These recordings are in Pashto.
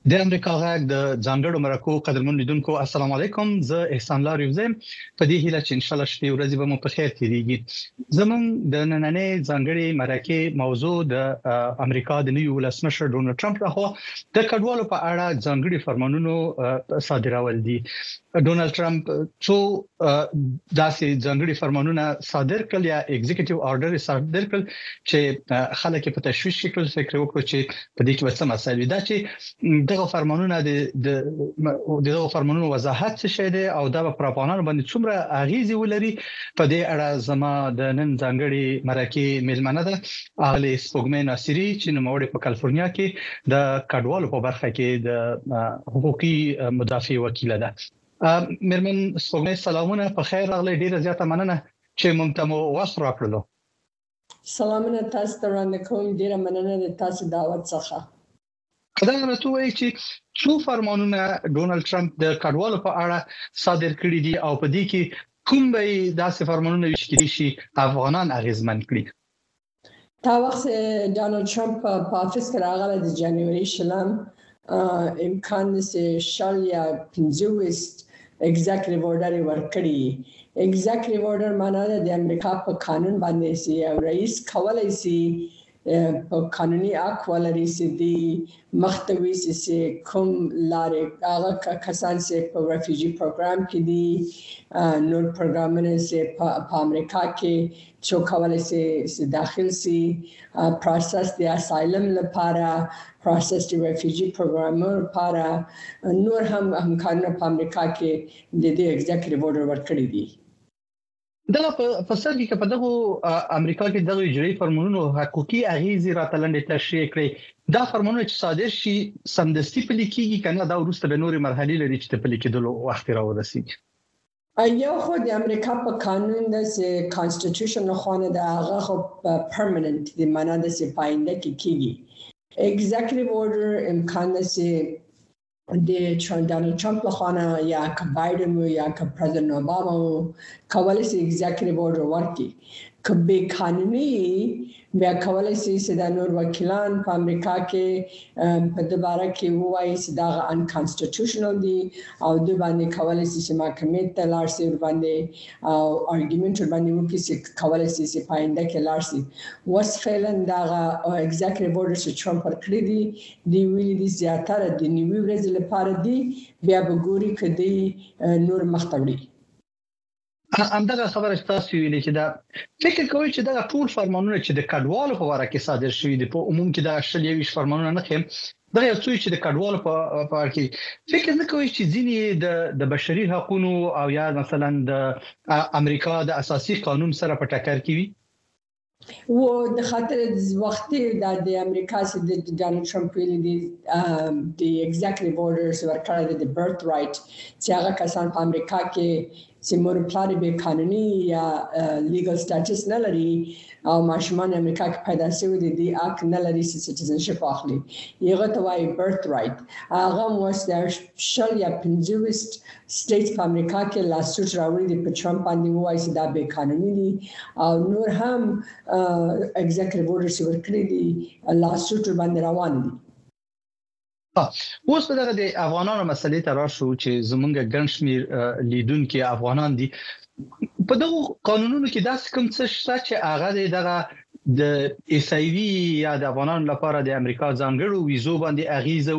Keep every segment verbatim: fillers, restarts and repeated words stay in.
د امریکا غږ د ځانګړو مرکو قدرمن لیدونکو السلام علیکم زه احسان لار یوزم په دې هیله چې ان شاء الله شپې ورځې به مو په خیر تیریږي زمون د نننې ځانګړي مرکې موضوع د امریکا د نوي ولسمشر ډونالد ټرمپ لخوا د کډوالو په اړه ځانګړي فرمانونو صادرول دي ډونالد ټرمپ څو داسې ځانګړي فرمانونه صادر کړل یا ایگزیکټیو آرډر صادر کړل چې خلک په تشویش کې کړل فکر وکړي چې په دې کې څه مسایل دي چې دغه فرمانونه د دغه فرمانونو وضاحت څه شي دي او دا په افغانانو باندې څومره اغیزه ولري په دې اړه زما د نن ځانګړي مرکه میلمنه ده اغلی سپوږمۍ ناصری چې نوموړی په کالیفورنیا کې د کډوالو په برخه کې د حقوقي مدافع وکیل ده میرمن سپوږمۍ سلامونه په خیر راغلی ډیره زیاته مننه چې مونږ ته مو وخت راکړلو سلامونه تاسو ته وړاندې کوم ډیره مننه د تاسو دعوت څخه دا راته وایي چې څو فرمانونه ډونالد ټرمپ د کډوالو په اړه صادر کړي دي او په دې کې کوم به داسې فرمانونه وي چې شي افغانان اغیزمن کړي تا وخت ډونالد ټرمپ په افیس کې راغله د جنوري شلم امکان نشي شال یا پنځوست ایگزیکټیو آرډر ورکړي ایگزیکټیو آرډر معنی د امریکا په قانون باندې سي او رئیس کولای سي په قانوني اک ولري سي دي مختوي سي کوم لارې هغه کسان چې په ریفیوجی پروګرام کې دي نور پروګرامونه چې په امریکا کې څو کولای سي داخل سي پروسس د اسایلم لپاره پروسس د ریفیوجی پروګرام لپاره نور هم همکارانو په امریکا کې د دې ایگزیکټیو آرډر ورکړي دي دا په سر کې په دغه امریکا کې دغه اجرایي فرمانونو حقوقي اغیزې راتلندې تشریح کړي دا فرمانونه چې صادر شي سمدستي په لیکيږي کنه دا ورسته به نوري مرحلې لري چې په لیکدلو وخت راورسیږي یو خو د امریکا په قانون د کانسټیټیوشن خونه د هغه خو پرمننت د معنا د سپاینده کې کیږي ایگزیکټیو آرډر امکان نشي د ډونالد ټرمپ لخوا یا که بایدن یا که پرزیدنت اوباما کولای شي ایگزیکټیو آرډر ورکړي که به قانوني بیا کولای شي چې د نور وکیلان په امریکا کې په دباره کې وایي چې دا ان کانسټیټیوشنل دي او د باندې کولای شي چې محکمې ته لاړ شي باندې او ارګومنت باندې وکړي چې کولای شي چې پاینده کې لاړ شي وس فعلن دا ایگزیکټیو آرډر چې ټرمپ ورکړي دي دی ویلي دي زیاتره د نیوي ورځې لپاره دي بیا به ګوري کدي نور مختوړي همدغه خبره تاسو ویلې چې دا فکر کوي چې دا ټول فرمانونه چې د کډوالو په واره کې صادر شوي دي په عموم کې دا شل یوش فرمانونه نه خیم دا یو څه چې د کډوالو په اړه کې فکر نه کوي چې ځینې د د بشري حقوقو او یا مثلا د امریکا د اساسي قانون سره په ټکر کې وي و د خاطر د وخت د امریکا سره د ډونالد ټرمپ ویلي دي د ایگزیکټیو آرډرز ورکړل د برث رائټ چې هغه کسان په امریکا کې چې مور پلان به قانوني یا لیګل سټیټس نه لري او ماشومان امریکا کې پیدا شوی دي د اک نه لري چې سټیزنشپ اخلي یغه ته وايي برث رائټ هغه موږ شل یا پنځوست سټیټس په امریکا کې لاسوټ راوړي دي په ټرمپ باندې وایي چې دا به قانوني دي او نور هم ایگزیکټیو آرډر ورکړي دي لاسوټ باندې روان دي اوس په دغه د افغانانو مسلې ته راشو چې زمونږ ګڼشمیر لیدونکو افغانان دي په دغه قانونونو کې داس کوم څه شته چې هغه دغه د اس ای وی یا د افغانانو لپاره د امریکا ځانګړو ویزو باندې اغیزه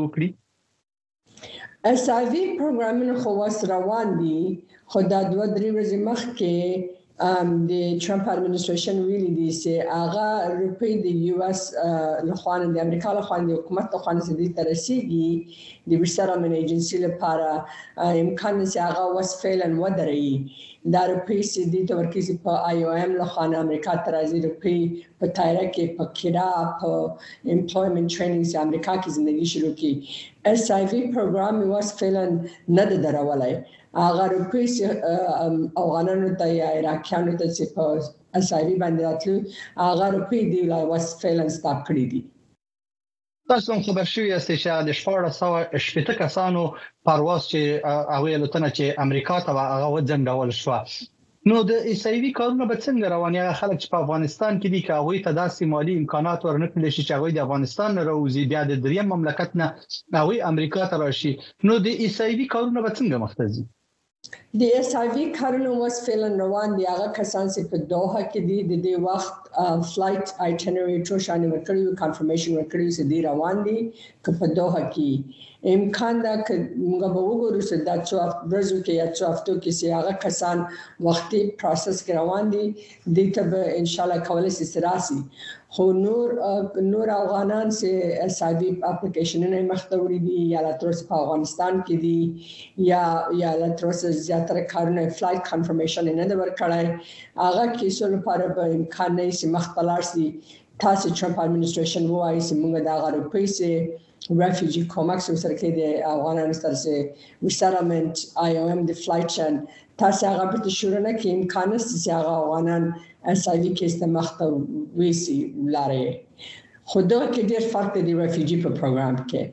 وکړي اس ای وی پروګرامونه خو واس روان دي خو دا دوه درې ورځې مخکې د ټرمپ اډمنسټریشن ویلي دي چې هغه روپی د یو اس لخوا د امریکا لخوا د حکومت لخوا د دې ترسيږي د ریسټلمنت ایجنسی لپاره امکان چې هغه وس فعلن ودري دا روپی چې د تورکیز په آی او ام لخوا د امریکا ترازی روپی په تایره کې په کډا په امپلویمنت ټریننګ چې امریکا کې ژوندۍ شروع کی اس ای وی پروګرام واس فعلن نه درولای هغه روپی چې افغانانو ته یا عراقیانو ته چې په اس ای وی باندې راتلو هغه روپی دی لا واس فعلن سټاپ کړی دي تاسو هم خبر شوی یاست چې د شپږ سوه شپږ کسانو پرواز چې هغه لټنه چې امریکا ته هغه وځنډول شو نو د ایسایوي کارونه به څنګه روان یا خلک چې په افغانستان کې دي که هغه ته داسې مالی امکانات ورنکړي شي چې هغه د افغانستان نه راوځي بیا د دریم مملکت نه هغه امریکا ته راشي نو د ایسایوي کارونه به څنګه مخته ځي د اس آی وی کارونه اوس فعلا روان دي هغه کسان چې په دوحه کې دي د دې وخت فلایټ آیټنری ټو شان ورکړي کنفرمیشن ورکړي چې دی روان دي که په دوحه کې امکان دا چې موږ به وګورو چې دا څو ورځو کې یا څو هفتو کې چې هغه کسان وختي پروسس کې روان دي د ته به ان شاء الله کولای شي سراسي خو نور نور افغانان چې اس آی وی اپلیکیشنونه مخته وړي دي یا لاتروس په افغانستان کې دي یا یا لاتروس زیاتره کارونه فلایټ کنفرمیشن نه د ورکړای هغه کیسو لپاره به امکان نه شي مخبلار سي تاسو ټرمپ اډمنستریشن وایي چې موږ دا غواړو پیسې refugee کومک سره کې د افغانانو سره سه resettlement آی او ام د فلایټ چن تاسو هغه په شورنه کې امکان است چې هغه افغانان اس آی وی کې استمخته ویسي لاره خدا کې ډېر فرق دی refugee په پروګرام کې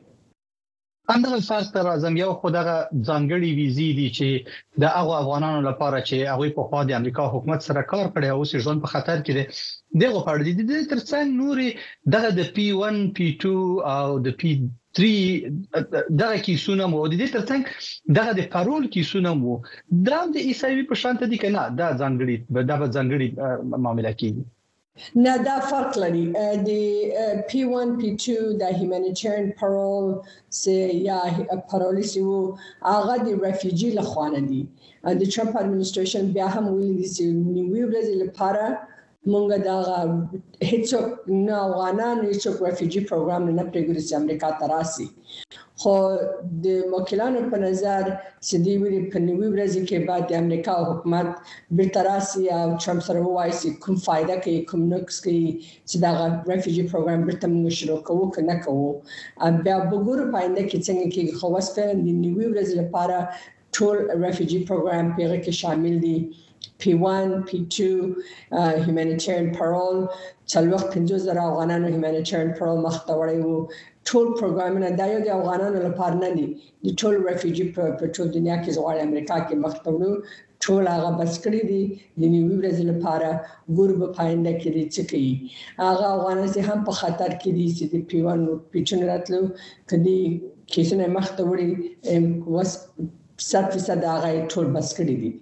همدغه فرق تر اعظم یو خدغه ځانګړي ویزې دي چې د هغه افغانانو لپاره چې هغه په خوا د امریکا حکومت سره کار کړی او چې ژوند په خطر کې دی دغه په اړه د ترڅنګ نوري دغه د پی ون پی ټو او د پی درې دغه کیسونه مو د دې ترڅنګ دغه د پارول کیسونه مو دا د ایسایوي په شان ته دي کنه دا ځانګړي د ځانګړي معاملې کیږي نه دا فرق لري د پی ون پی ټو د هیومانیټریان پارول سه یا پارولیسی وو هغه د ریفیوجی لخوانه دي د ټرمپ اډمنستریشن بیا هم ویلي دي چې نیو ورځې لپاره مونږ دا هیڅ نه افغانان هیڅ ریفیوجی پروګرام نه پرېږدي چې امریکا ته راسي خو د وکیلانو په نظر چې دی ویلي په نیو ورځې کې بعد د امریکا حکومت برتراسي او ټرمپ سره وایي چې کوم فائدہ کوي کوم نقص کوي چې دا ریفیوجی پروګرام برته موږ شروع کوو کنه کوو بیا وګورو پاینده کې څنګه کې خو واسفه د نیو ورځې لپاره ټول ریفیوجی پروګرام پیغه کې شامل دي پی ون پی ټو هیومانیټریان پارول څلوخ پنځوس زره افغانانو هیومانیټریان پارول مخته وړي وو ټول پروګرامونه دا یو د افغانانو لپاره نه دي د ټول ریفیوجی په ټول دنیا کې زغړی امریکا کې مخته وړو ټول هغه بس کړی دي د نیو ورځې لپاره ګورب پاینده کې دي چې کوي هغه افغانان چې هم په خطر کې دي چې د پی ون پی ټو راتلو کدي کیسونه مخته وړي وس صد فیصد هغه ټول بس کړی دي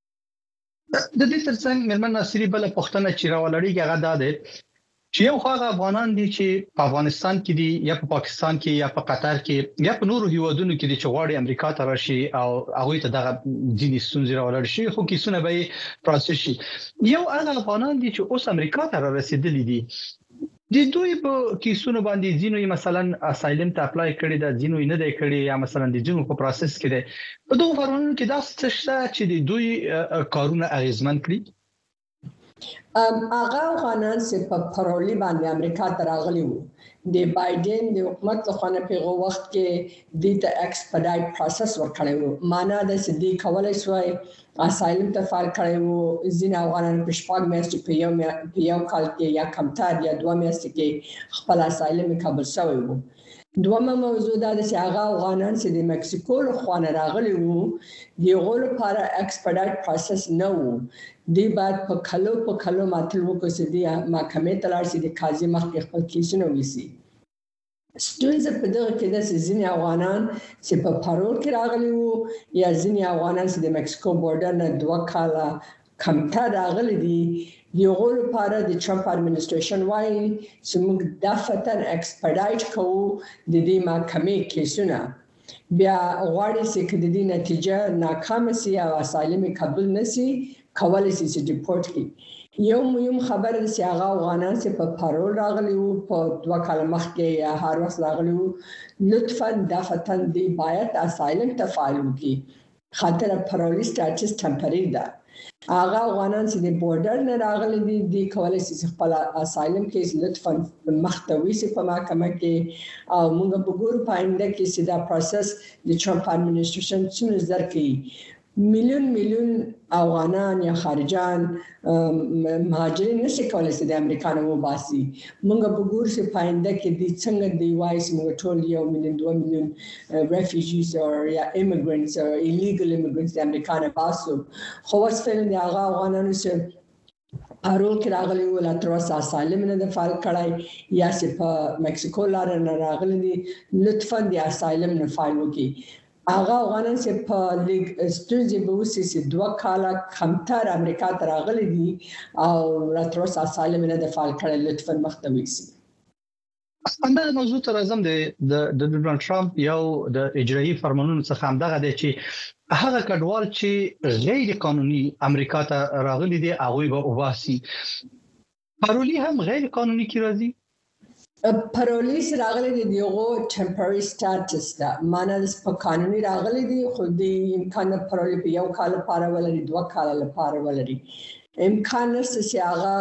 د دې ترڅنګ مېرمن ناصری بل پښتنه چې راولړي هغه دا ده چې یو خو افغانان دي چې په افغانستان کې دي یا په پاکستان کې یا په قطر کې یا په نورو هیوادونو کې دي چې غواړي امریکا ته راشي او هغه ته دغه ځینې ستونزې راولړ شي خو کیسونه به پروسس شي یو هغه افغانان دي چې اوس امریکا ته رسیدلي دي د دوی په کیسونو باندې ځینو مثلا اسایلم ته اپلای کړی دا ځینو نه دی کړی یا مثلا د ځینو په پروسس کې دی په دوه فرمانونو کې دا څه شته چې د دوی کارونه اغیزمن کړي هغه افغانان چې په پرولی باندې امریکا ته راغلي وو د بایدن د حکومت لخوا په هغه وخت کې د ته ایکسپیډایټ پروسس ورکړی وو معنا د سدي کولای شوی اسایلم ته فایل کړی وو ځین افغانان په شپږ میاشتې په یو په یو کال کې یا کمتر یا دوه میاشتې کې خپل اسایلم قبول شوی وو دومره موضوع دا چې هغه افغانان چې د مکسیکو له خوا راغلي وو د غول لپاره ایکسپیډایټ پروسس نه وو دی بعد په کلو په کلو ماتل وکړي چې د محکمې ته لاړ شي د قاضي مخکې خپل کیسونه ویسي ستونزه په دغه کې د ځینې افغانان چې په پارول کې راغلي وو یا ځینې افغانان چې د مکسیکو بورډر نه دوه کاله کمتر راغلي دي یو لپاره د ټرمپ اډمنستریشن وايي چې موږ دفتر ایکسپیډایټ کوو د دې محکمې کیسونه بیا غواړي چې د دې نتیجه ناکامه سي او اسایلم قبول نشي کولای شي چې ډیپورت کړي یو مهم خبر د سیاغه افغانان چې په پارول راغلي وو په دوه کال مخکې یا هر وخت راغلي وو لطفا دفتر دی باید اسایلم ته فایل وکړي خاطر پارولی سټیټس ټمپرری ده هغه افغانان چې د بورډر نه راغلي دي د کولای شي خپل اسایلم کیس لطفا مختوي سي په محکمه کې او موږ په ګورو پاینده کې چې دا پروسس د ټرمپ اډمنستریشن څنګه زر کوي میلیون میلیون افغانان یا خارجان مهاجرین نشي کولای شي د امریکا نه وباسي. موږ به ګورو چې پاینده کې د څنګه دی وایي چې موږ ټول یو میلیون دوه میلیون ریفیوجیز او یا ایمیګرنټس او ایلیګل ایمیګرنټس د امریکا نه باسو. خو اوس فعلا د هغه افغانانو چې پارول کې راغلي وو لا تر اوسه اسایلم نه د فایل کړای یا چې په مکسیکو لار نه راغلي دي لطفا د اسایلم نه فایل وکړي. هغه افغانان چې په لیګ ستونزې به وسي چې دوه کاله کمتر امریکا ته راغلي دي او لا تر اوسه اسایلم نه د فایل کړای لطفا مخته ویسي. همدغه موضوع تر اعظم د د ډونالد ټرمپ یو د اجرایي فرمانونو څخه همدغه دی چې هغه کډوال چې غیر قانوني امریکا ته راغلي دي هغه به وباسي. پارولی هم غیر قانوني کی راځي؟ پارولی سره راغلي دي یو ټمپرری سټاتس دا معنی د په قانوني راغلي دي خو د امکان پارولی په یو کال لپاره ولري دوه کال لپاره ولري. امکان نشته چې هغه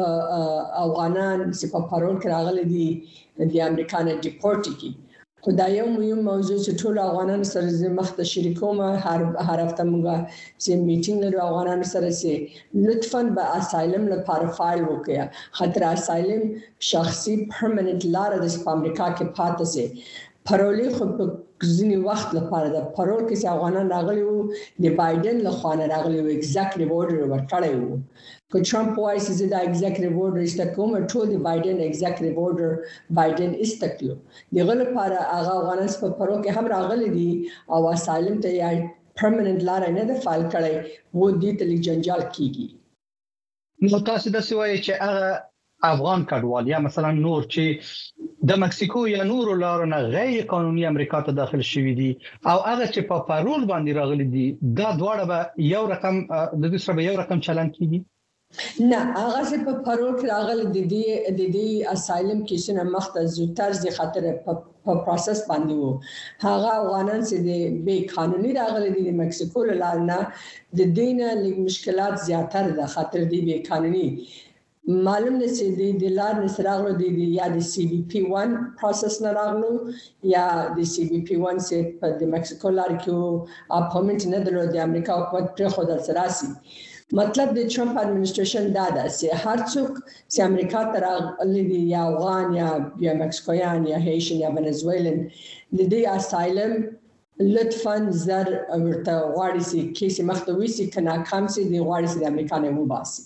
افغانان چې په پارول کې راغلي دي د امریکا نه ډیپورټ کی. خو دا یو مهم موضوع چې ټول افغانان سره زه مخته شریکوم هر هر هفته موږ چې میټینګ لرو افغانان سره چې لطفاً به اسایلم لپاره فایل وکړي. خاطر اسایلم شخصي پرمننت لار د امریکا کې پاتې سي. پارولی خو په ځینی وخت لپاره د پارول کې چې افغانان راغلي وو د بایدن له خوا نه راغلي وو ایگزیکټیو اورډر ورکړی وو. که ټرمپ وایي چې دا ایگزیکټیو اورډر ایسته کوم ټول د بایدن ایگزیکټیو اورډر بایدن ایسته کړو. دغه لپاره هغه افغانان په پارول کې هم راغلي دي او اسایلم ته یا پرمننت لار نه د فایل کړی وو دي تل جنجال کیږي. نو تاسو د سوای چې هغه افغان کډوال یا مثلا نور چې د مکسیکو یا نور لارو نه غیر قانوني امریکا ته داخل شوي دي او هغه چې په پارول باندې راغلي دي دا دواړه به یو رقم د دې سره یو رقم چلن کیږي؟ نه هغه چې په پارول کې راغلي دي د دې اسایلم کیسونه مخته زوتر زی خاطر په پروسس باندې وو. هغه افغانان چې د بې قانوني راغلي دي د مکسیکو لار نه د دینه لږ مشکلات زیاتره ده خاطر دی بې قانوني معلوم نه چې د لار نسراغلو د یا د سی بي پی ون پروسس نه راغلو یا د سی بي پی ون چې په د مکسیکو لار کې اپوینټمنت نه درلود د امریکا حکومت پر خو د سراسي. مطلب د ټرمپ اډمنسټریشن دا ده چې هر څوک چې امریکا ته راغلي دي یا افغان یا یا مکسیکویان یا هیشن یا ونزویلن د دې اسایلم لطفاً زر ورته غواړي چې کیسې مخته ویسي کنه کم سي د غواړي چې د امریکا نه وباسي.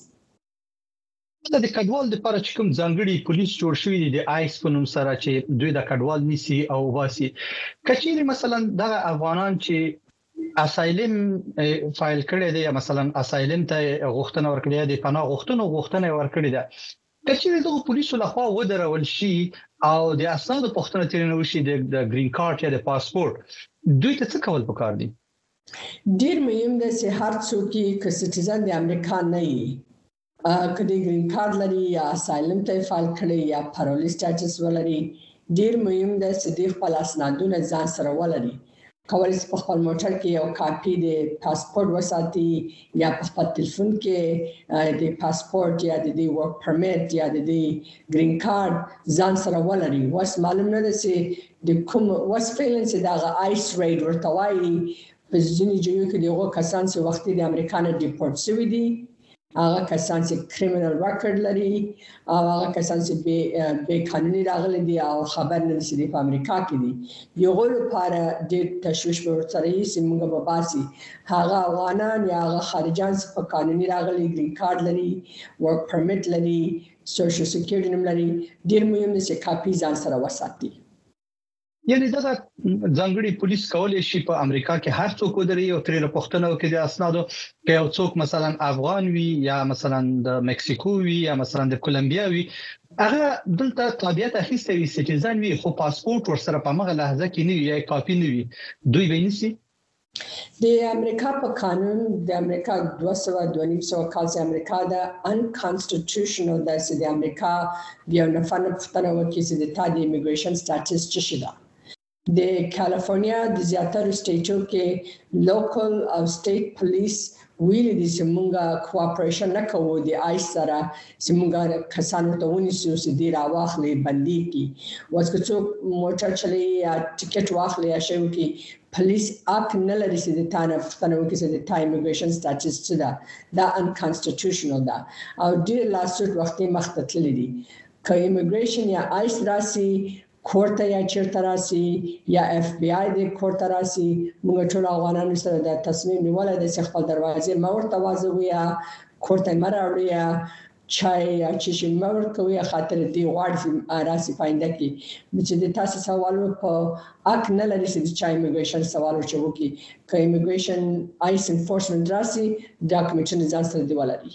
د کډوال د لپاره چې کوم ځانګړي پولیس جوړ شوی دي د آیس په نوم سره چې دوی د کډوال نیسي او واسي. کچېری مثلا د افغانان چې اسایلم فایل کړي دي یا مثلا اسایلم ته غوښتنه ورکړي دي پناه غوښتنه غوښتنه ورکړي ده کچېری د پولیسو لخوا ودرول شي او د اسنادو پوښتنه ترنه وشي د گرین کارت یا د پاسپورت دوی ته څه کول پکار دي؟ ډیر مهم ده چې هر څوک چې سټیزن د امریکا نه وي کدی گرین کارت لري یا اسایلم ته فایل کړي یا پارولی سټیټس ولري ډیر مهم ده چې د خپل اسنادونه ځان سره ولري. کولای شي په خپل موټر کې یو کاپی د پاسپورت وساتي یا په خپل ټلیفون کې د پاسپورت یا د ورک پرمټ یا د گرین کارت ځان سره ولري. واس معلوم نه ده چې د کوم واس فیلنس دا آیس ریډ ورته وایي په ځینې ځایونو کې دغه کسان چې وختي د امریکا نه ډیپورټ شوي دي هغه کسان چې کریمینل ریکورډ لري او هغه کسان چې بې قانوني راغلي دي او خبر نه دي چې په امریکا کې دي. یو لپاره د تشویش په ورته یې چې موږ به باسي هغه افغانان یا هغه خارجان چې په قانوني راغلي گرین کارت لري ورک پرمټ لري سوشل سکیورټي نمبر لري ډیر مهم دي چې کاپی ځان سره وساتي. یعنی دا ځانګړي پولیس کولای شي په امریکا کې هر څوک ودرې او ترې پوښتنه وکړي د اسنادو که یو څوک مثلا افغان وي یا مثلا د مکسیکو وي یا مثلا د کولمبیا وي هغه دلته تابعیت اخیسته وي سټیزن وي خو پاسپورت ورسره په مغه لحظه کې نه وي یا کاپی نه وي دوی به نسی. د امریکا په قانون د امریکا دوه سوه دوه نیم سوه کال چې امریکا د انکانسټیټیوشنل د سې د امریکا یو نفر پښتنه وکړي چې د تا د ایمیګریشن سټیټس څه شي ده. د کالیفورنیا د زیاتره سټیټو کې لوکل او سټیټ پولیس ویل دي چې مونږه کوآپریشن نه کوو د آیس سره چې مونږه کسانو ته ونیسو چې دی راواخلي بندي کی واسکه څوک موټر چلی یا ټیکټ واخلي یا شی وکي پولیس اپ نه لري چې د تانه فتنه وکي چې د تایم ایمیګریشن سټاټس څه ده دا انکانسټیټیوشنل ده او ډیر لاسټ وخت مخته تللی دي که ایمیګریشن یا آیس راسي کورته یا چیرته راسي یا اف بی آی د کورته راسي موږ ټول افغانانو سره د تصمیم نیولای د خپل دروازې مور توازو یا کورته مراوړي یا چای یا چې مور کوي خاطر دی غواړي راسي پاینده کې چې د تاسو سوالو په اک نه لري چې د چای ایمیګریشن سوالو چې وکي که ایمیګریشن آیس انفورسمنت راسي ډاکومنټونه ځان سره دی ولري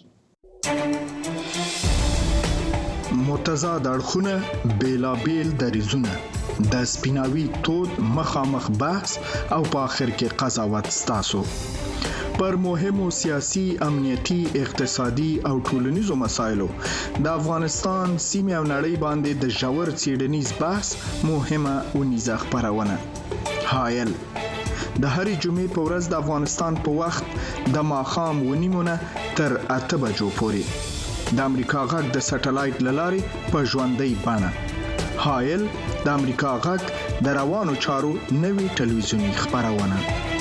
متضاد اړخونه بیلابیل دریزونه د سپیناوي تود مخامخ بحث او په اخر کې قضاوت ستاسو پر مهمو سیاسي امنیتي اقتصادي او ټولنیزو مسایلو د افغانستان سیمه او نړۍ باندې د ژور څېړنیز بحث مهمه ونیزه خبرونه حایل د هرې جمعې په ورځ د افغانستان په وخت د ماښام ونیمونه تر اته بجو پورې د امریکا غږ د سټلایټ للارې په ژوندۍ بڼه حایل د امریکا غږ د روانو چارو نوي ټلویزیونی خبرونه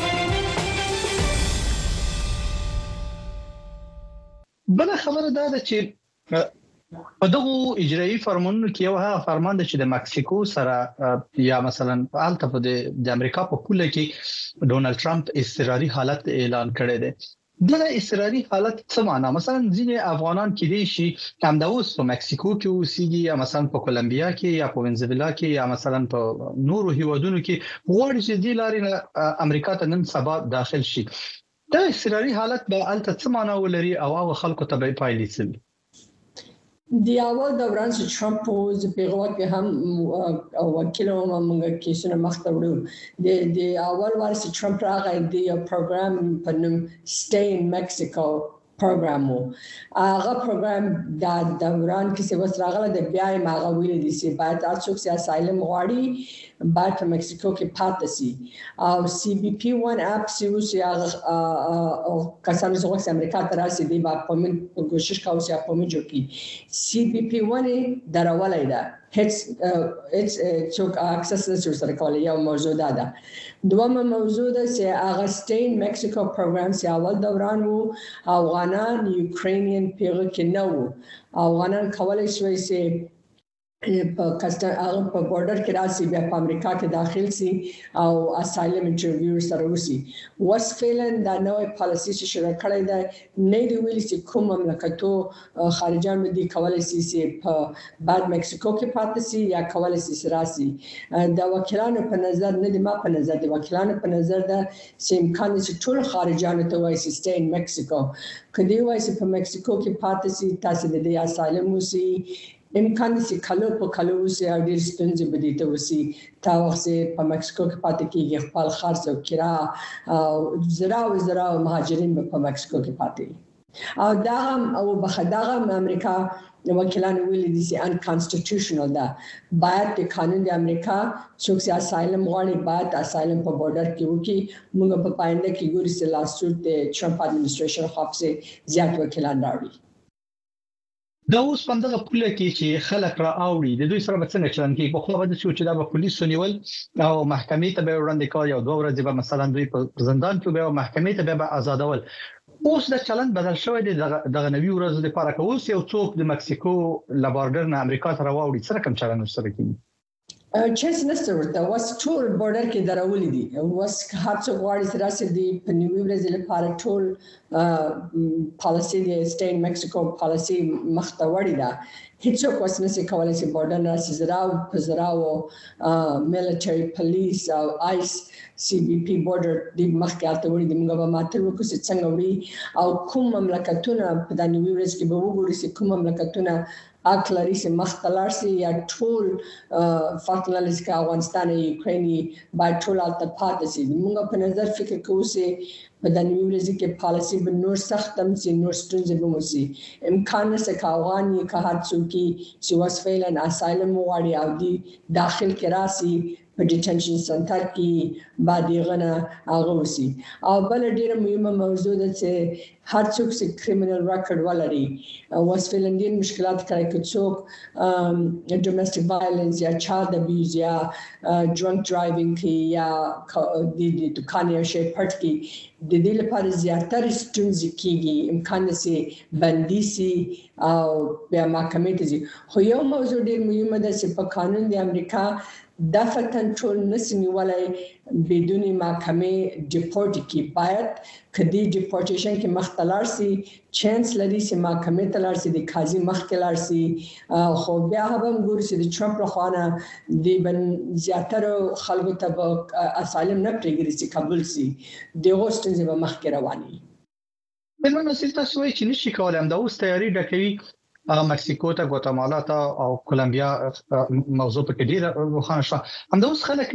بل خبره دا ده چې په دغه اجرایي فرمانونو کې یو هغه فرمان دی چې د مکسیکو سره یا مثلا الته په د امریکا په پوله کې ډونالد ټرمپ اضطراري حالت اعلان کړی دی دا اضطراري حالت څه معنا مثلا ځینې افغانان کې دي چې همداوس په مکسیکو کې اوسېږي یا مثلا په کولمبیا کې یا په وینزویلا کې یا مثلا په نورو هیوادونو کې غواړي چې د لارې امریکا ته نن سبا داخل شي دا اضطراري حالت به الته څه معنا ولري او هغه خلکو ته به پایلې څه د اول دوران چې ټرمپ اوس په هغه کې هم وکیل او موږ کیسونه مخته وړو د د اول وار چې ټرمپ راغی د پروګرام په نوم Stay in Mexico پروګرام هغه پروګرام د دوران کې څه وسراغله د بیا یې ماغه ویل دي چې باید تاسو چې اسایلم غواړي باید په مکسیکو کې پاتې شي او سی بی پی ون اپ سی او سی هغه کسانو چې امریکا ته راسي دی با په من کوشش کاوه چې په من جوړ کی سی بی پی ون درولای دا هیڅ هیڅ څوک اکسس سره کولای یو موضوع ده دومره موضوع ده چې هغه سټین مکسیکو پروګرام چې اول دوران وو افغانان یوکرینین پیغه کې نه وو افغانان کولای شوی چې په کسټر هغه په بورډر کې راسي بیا په امریکا کې داخل سي او اسایلم انټرویو سره وسی وس فیلن دا نوې پالیسي چې شروع کړې ده نه دی ویل چې کوم مملکتو خارجان دي کولای شي چې په بعد مکسیکو کې پاتې سي یا کولای شي راسي دا وکیلانو په نظر نه دی ما په نظر دی وکیلانو په نظر ده چې امکان چې ټول خارجان ته وایي چې stay in Mexico کدی وایي چې په مکسیکو کې پاتې سي تاسو د دې اسایلم وسی امکان چې کلو په کلو سي او ډیر ستونزې بدې ته وسی تاسو په مکسیکو کې پاتې کیږي خپل خرڅ او کرا او زرا او زرا مهاجرین په مکسیکو کې پاتې او دا هم او بخداغه امریکا وکیلان ویلي دي چې انکانسټیټیوشنل ده باید د قانون د امریکا څوک چې اسایلم غواړي باید اسایلم په بورډر کې وکي موږ په پاینده کې ګوري چې لاسټ د ټرمپ اډمنسټریشن خاصه زیات وکیلان راوړي دا اوس پندغه پوله کې چې خلک را اوړي د دوی سره څنګه چلن کوي په خو به چې دا به پولیسو نیول او محکمې ته به وړاندې کول یو دوه ورځې به مثلا دوی په زندان کې به محکمې ته به آزادول اوس د چلن بدل شوی دی دغه نوی ورځ لپاره کوس یو څوک د مکسیکو لاباردر نه امریکا ته راوړي سره کوم چلن سره کوي چانس نشته ورته واس ټول بورډر کې درولې دي واس هر څو غواړي چې راسي دي په نیو ورځې لپاره ټول پالیسي دی stay in Mexico پالیسي مخته وړي دا هیڅ څوک نشي کولای چې بورډر نه زراو په زراو ملټری پولیس او آیس سی بی پی بورډر د مخکاته وړي د موږ به ماته وکړو چې څنګه وړي او کوم مملکتونه په د نیو ورځ کې به وګوري چې کوم مملکتونه اکلری چې مختلار سي یا ټول فاکلانس کې افغانستان یوکریني با ټول الته پاتې سي موږ په نظر فکر کوو چې په د نیو ورځ کې پالیسي به نور سختم سي نور ستونزې به مو سي امکان نشته چې افغاني که هر څوک چې وسفیلن اسایلم وړي او دی داخل کې راسي په ډیټنشن سنټر کې باندې غنه هغه وسی او بل ډیره مهمه موضوع ده چې هر څوک چې کریمینل ریکورډ ولري وسفلندین مشکلات کوي که څوک ډومېسټک وایلنس یا چایلډ ابیوز یا ډرنک ډرایوینګ کې یا د دکان یا شی پټ کې د دې لپاره زیاتره ستونزې کیږي امکان سي بندي سي او بیا محکمې ته ځي خو یو موضوع ډیر مهمه ده چې په قانون د امریکا دفع کنټرول نشي نیولای بدون محکمې ډیپورټ کی باید کدی ډیپورټیشن کې مختلار سي چانس لري چې محکمې ته لاړ سي د قاضي مخ کې لاړ سي خو بیا هم ګور سي د ټرمپ لخوا د بن زیاتره خلکو ته اسالم نه پریږدي چې قبول سي د غوښتنې به مخ کې رواني بلمن نصیب تاسو وایي چې نشي کولای هم دا اوس تیاری ډکوي مکسیکو ته ګواتمالا ته او کولمبیا موضوع په کې ډیره روښانه شوه همدا اوس خلک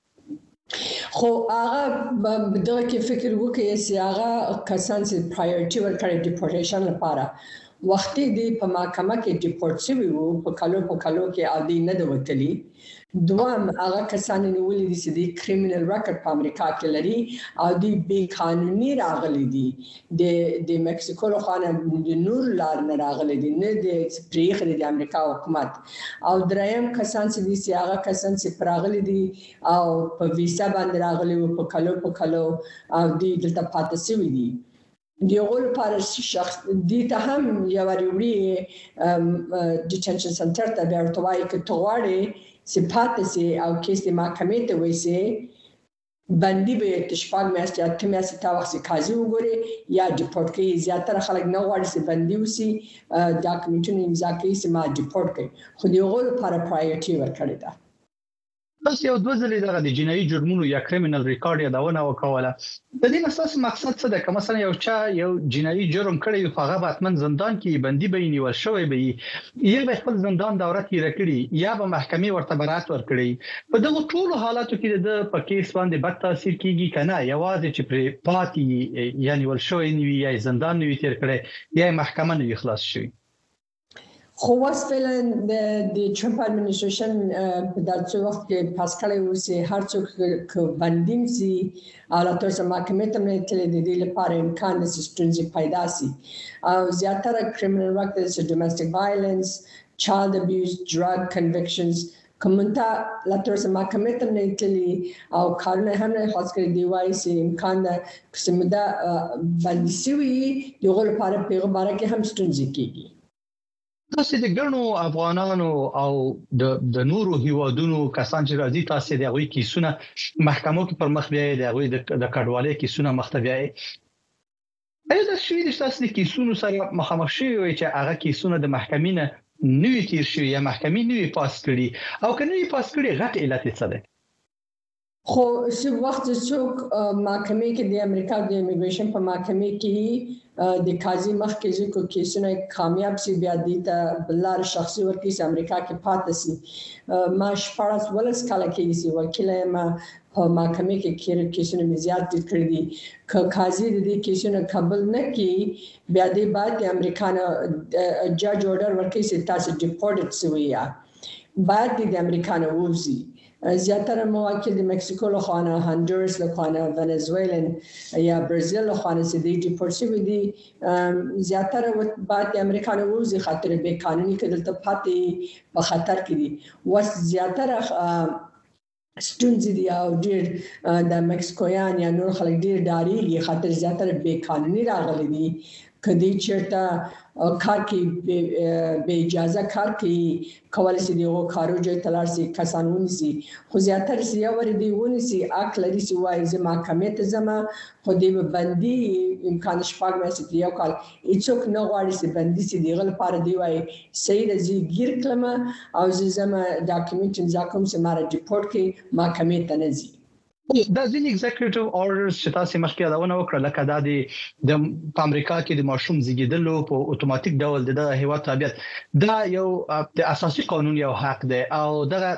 لیږي خو هغه دغه کې فکر وکړي چې هغه کسان چې پرایورټي ورکړي ډیپورټیشن لپاره وختي دی په محکمه کې ډیپورټ شوی وو په کالو په کالو کې عادي نه د وتلی دوام هغه کسان نیولې دي چې د کریمینل ریکورډ په امریکا کې لري او د بې قانوني راغلي دي د د مکسیکو له خوا د نور لار نه راغلي دي نه د پریخ د امریکا حکومت او دریم کسان چې دي هغه کسان چې پراغلي دي او په ویزا باندې راغلي وو په کلو په کلو او د دلته پاتې شوی دي دیغه لپاره شخص دي ته هم یو وړي ډیټنشن سنټر ته بیا ورتوای کې توغړي صفات سي او کیس د محکمې ته وایي بندي به تشپاګ میاشتې اته میاشتې تا وخت قاضي وګوري یا ډیپورټ کوي زیاتره خلک نه غواړي چې بندي وسی ډاکومنټونه امضا کوي چې ما ډیپورټ کوي خو دیغه لپاره پرایورټي ورکړی ده بس یو دوه ځلې دغه د جنایي جرمونو یا کریمینل ریکارډ یادونه وکوله د دې اساس مقصد څه ده که مثلا یو چا یو جنایي جرم کړی او هغه باتمن زندان کې بندي به نیول شوی به یا به خپل زندان دوره تیر کړي یا به محکمې ورته برات ورکړي په دغه ټولو حالاتو کې د پکیس باندې بد تاثیر کیږي کنه یوازې چې پر پاتې یعنی ول شوی نیوي یا زندان نیوي تیر کړي یا محکمه نیوي خلاص شي خو وسفلن د د ټرمپ اډمنستریشن په داسې وخت کې پاس کړی و چې هر څوک بندیم سي او لا تر څو محکمې ته نه تللی د دې لپاره امکان د ستونزې پیدا سي او زیاتره کریمینل ریکورډز چې ډومېسټک وایلنس چایلډ ابیوز ډرګ کنویکشنز کومنتا لا تر څو محکمې ته نه تللی او کارونه هم نه خاص کړی دی وایي چې امکان د قسمه باندې سوي یو لپاره پیغمبر کې هم ستونزې کیږي تاسو د ګڼو افغانانو او د د نورو هیوادونو کسان چې راځي تاسو د غوي کیسونه محکمو کې پر مخ بیاي د غوي د کډوالۍ کیسونه مختبیاي اې د شوی د تاسو د کیسونو سره مخامخ شوی چې هغه کیسونه د محکمې نه نوې تیر شوی یا محکمې نوې پاس کړي او کنه نوې پاس کړي غټ علت څه ده خو چې وخت څوک محکمې کې د امریکا د امیګریشن په محکمې کې د قاضي مخ کې ځکه کیسونه کامیاب سي بیا دي ته بلار شخصي ورکی چې امریکا کې پاتې سي ما شپارس ولس کاله کې سي وکیل ما په محکمې کې کیسونه مې زیات دي کړې دي ک قاضي د دې کیسونه قبول نه کی بیا دې بعد د امریکا نه جج اورډر ورکی چې تاسو ډیپورټډ شوی یا بعد د امریکا نه ووزي زیاتره مواکل د مکسیکو له خوا هندورس له خوا ونزویلن یا برازیل له خوا چې د ډیپورټ شوی دي زیاتره بعد د امریکا نه وځي خاطر به قانوني کېدل ته پاتې په خطر کې دي وس زیاتره ستونزې دي او ډیر د مکسیکویان یا نور خلک ډیر ډاریږي خاطر زیاتره به قانوني راغلي دي کدی چیرته کار کې به اجازه کار کې کولای شي دغه کارو جو تلار سي کسانونه سي خو زیاتره سي ور دي ونی سي اک لري سي وای زما محکمې ته زما خو دې بندي امکان شپږ مې یو کال هیڅوک نه غواړي سي بندي سي دغه لپاره دی وای صحیح رزي گیر کلمه او زما ډاکومنټ ځکه چې ماره ډیپورټ کې محکمې ته نه زی دا ځینې ایگزیکټیو اورډرز چې تاسو مخکې یادونه وکړه لکه دا د امریکا کې د ماشوم زیږیدلو په اتوماتیک ډول د هیواد تابعیت دا یو د اساسي قانون یو حق دی او دغه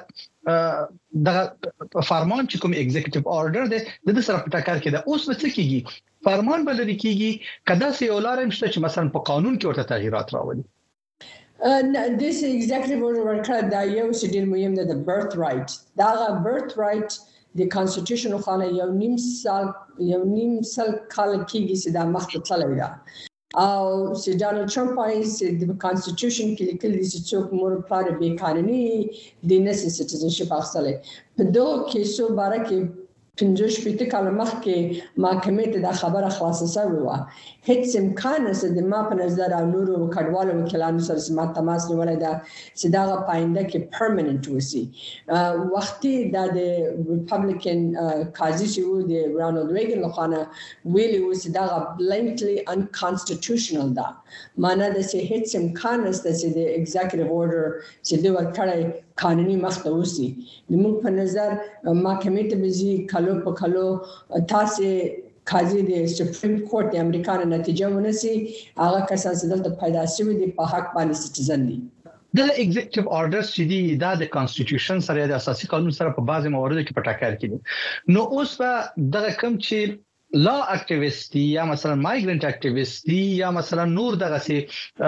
دغه فرمان چې کوم ایگزیکټیو اورډر دی د سره په ټاکر کې دا اوس څه کیږي فرمان بلل کیږي کدا سه یو لارم شته چې مثلا په قانون کې ورته تغیرات راوړي this executive order ورکړه دا یو څه ډیر مهم ده د birth right دا birth right د constitution خانه یو نیم سال یو نیم سال کال کېږي چې دا مخته تللی ده او چې ډانلډ ټرمپ وايي چې د constitution کې لیکلي چې څوک مور پلار بې قانوني د نسي citizenship اخیستلی په دغو کیسو باره کې پنځه شپېته کاله مخکې محکمې ته دا خبره خلاصه شوې وه هیڅ امکان نشته د ما په نظر او نورو کډوالو وکیلانو سره چې ما تماس نیولی ده چې دغه په آینده کې پرمننټ وشي وختي دا د ریپبلیکن قاضي چې و د رونالډ ریګن لخوا نه ویلي و چې دغه بلینټلی انکانسټیټیوشنل ده معنا ده چې هیڅ امکان نشته چې د ایگزیکټیو order چې دوی ورکړی قانوني مخته وسی د موږ په نظر محکمې ته بيزي کلو په کلو تاسو قاضي د سپریم کورټ د امریکا نه نتیجه ونسي هغه کسان چې دلته پیدا شوي دي په حق باندې سټیزن دي د ایگزیکټیو اورډرز چې دي دا د کانسټیټیوشن سره د اساسي قانون سره په بعضي مواردو کې په ټکر کې دي نو اوس به دغه کم چې لا اکټیویست یا مثلا مایګرنټ اکټیویست دي یا مثلا نور دغه سي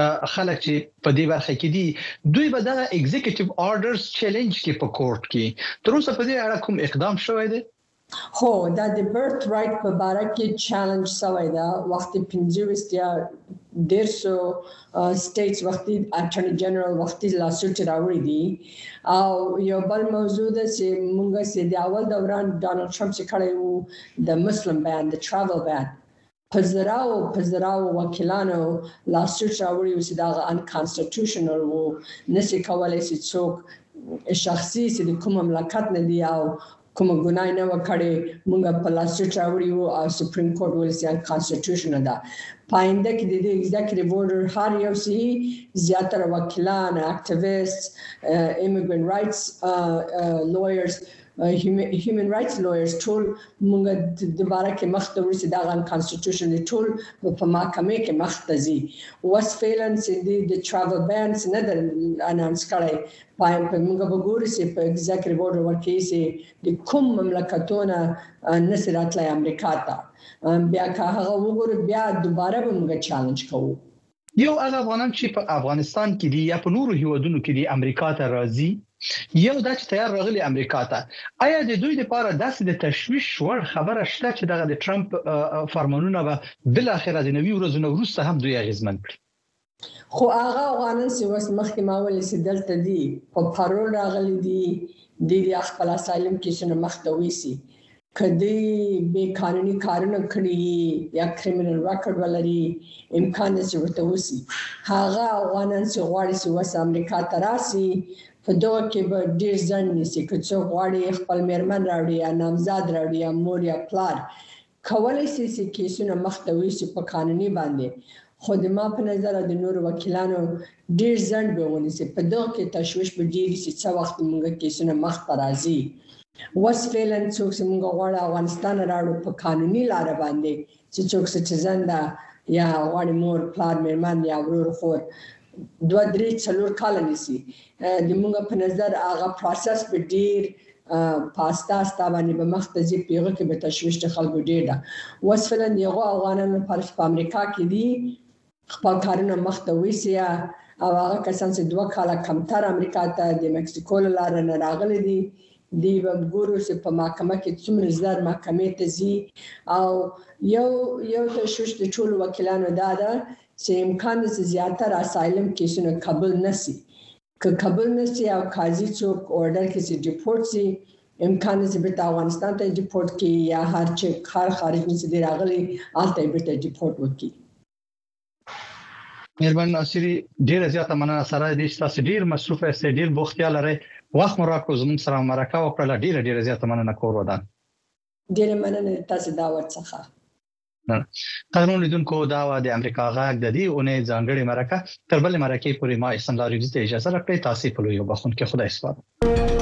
خلک چې په دې برخه کې دي دوی به دغه ایگزیکټیو اورډرز چیلنج کې په کورټ کې تر اوسه په دې اړه کوم اقدام شوی دی هو دا د birth right په باره کې چیلنج شوی دا وخت پنځه ویشت یا ډېر سو سټیټس وختي اټرنی جنرال وختي لاسوټ راوړي دي او یو بل موضوع ده چې موږ سي د اول دوران ډانلډ ټرمپ چې کړی وو د مسلم بان د ټراول بان پزراو پزراو وکیلانو لاسوټ راوړي چې دا انکانسټیټیوشنل وو نشي کولای چې څوک شخصي چې د کوم مملکت نه دی او کوم ګناه نه وکړي موږ په لاسټ راوړي وو او سپریم کورټ ولې چې کانسټیټیوشن ده پاینده کې د ایگزیکټیو order هر یو سي زیاتره وکیلان اکټیویست ایمیګرنټ رائټس لویرز human rights lawyers ټول موږ د باره کې مخته ورسې دا غن کانسټیټیوشن ټول په محکمې کې مخته ځي وس فیلنس د ټراول بانس نه د اناونس کړی پایم په موږ به ګورو چې په ایگزیکټیو order ورکې چې د کوم مملکتونه نصرت لای امریکا ته بیا که هغه وګورو بیا دوباره به موږ چیلنج کوو یو هغه افغانان چې په افغانستان کې دي یا په نورو هیوادونو کې دي امریکا ته راځي یو دا چې تیار راغلي امریکا ته آیا د دوی لپاره داسې د تشویش وړ خبره شته چې دغه د ټرمپ فرمانونه به بل اخر د نوي ورځو وروسته هم دوی اغیزمن کړي خو هغه افغانان چې وس مخکې ماول چې دلته دي په پارول راغلي دي د خپل اسایلم کې شنه مخته وېسي کدی به قانوني کارونه کړی یا کریمینل ریکارډ ولري امکان یې ورته وسی هغه افغانان چې غواړي چې وس امریکا ته راشي په دوه کې به ډیر ځان نسی که څو غواړي خپل میرمن راوړي یا نامزاد راوړي یا مور یا پلار کولای شي چې کیسونه مخته وشي په قانوني باندې خو د ما په نظر د نور وکیلانو ډیر ځان به ونیسي په دوه کې تشویش به ډیر شي چې وخت موږ کیسونه مخته راځي وس فعلا څوک چې موږ غواړو افغانستان راوړو په قانوني لار باندې چې څوک سټیزن ده یا غواړي مور پلار میرمن یا ورور خور دوه درې څلور کال نسی د موږ په نظر هغه پروسس به ډیر پاستا ستابانی به مختزي پیغه کې به تشویش د خلکو ډیر ده وسفلا یو افغانانو په امریکا کې دي خپل کارونه مخته وسیا او هغه کسان چې دوه کاله کمتر امریکا ته د مکسیکو لار نه راغلي دي دی به ګورو چې په محکمه کې څومره زر محکمې ته ځي او یو یو تشویش د ټول وکیلانو دا ده چې امکان د زیاتره اسایلم کیسونه قبول نشي که قبول نشي او قاضي څوک اورډر کې چې ډیپورت شي امکان د بیت افغانستان ته ډیپورت کی یا هر چې خار خارج نه دي راغلي آلته بیت ډیپورت وکي مهربان ناصری ډیر زیاته مننه سره دې تاسو ډیر مصروف یاست ډیر بوختیا لري وخت مو راکړو زموږ سره مرکه وکړه ډیر ډیر زیاته مننه کور ودان ډیر مننه تاسو دعوت څخه قانون لیدونکو دا و د امریکا غاګ د دې اونې ځانګړي مرکه تر بل مرکه پورې ما احسان لاري ته اجازه راکړئ تاسو په لوی وبخون کې خدای سپارم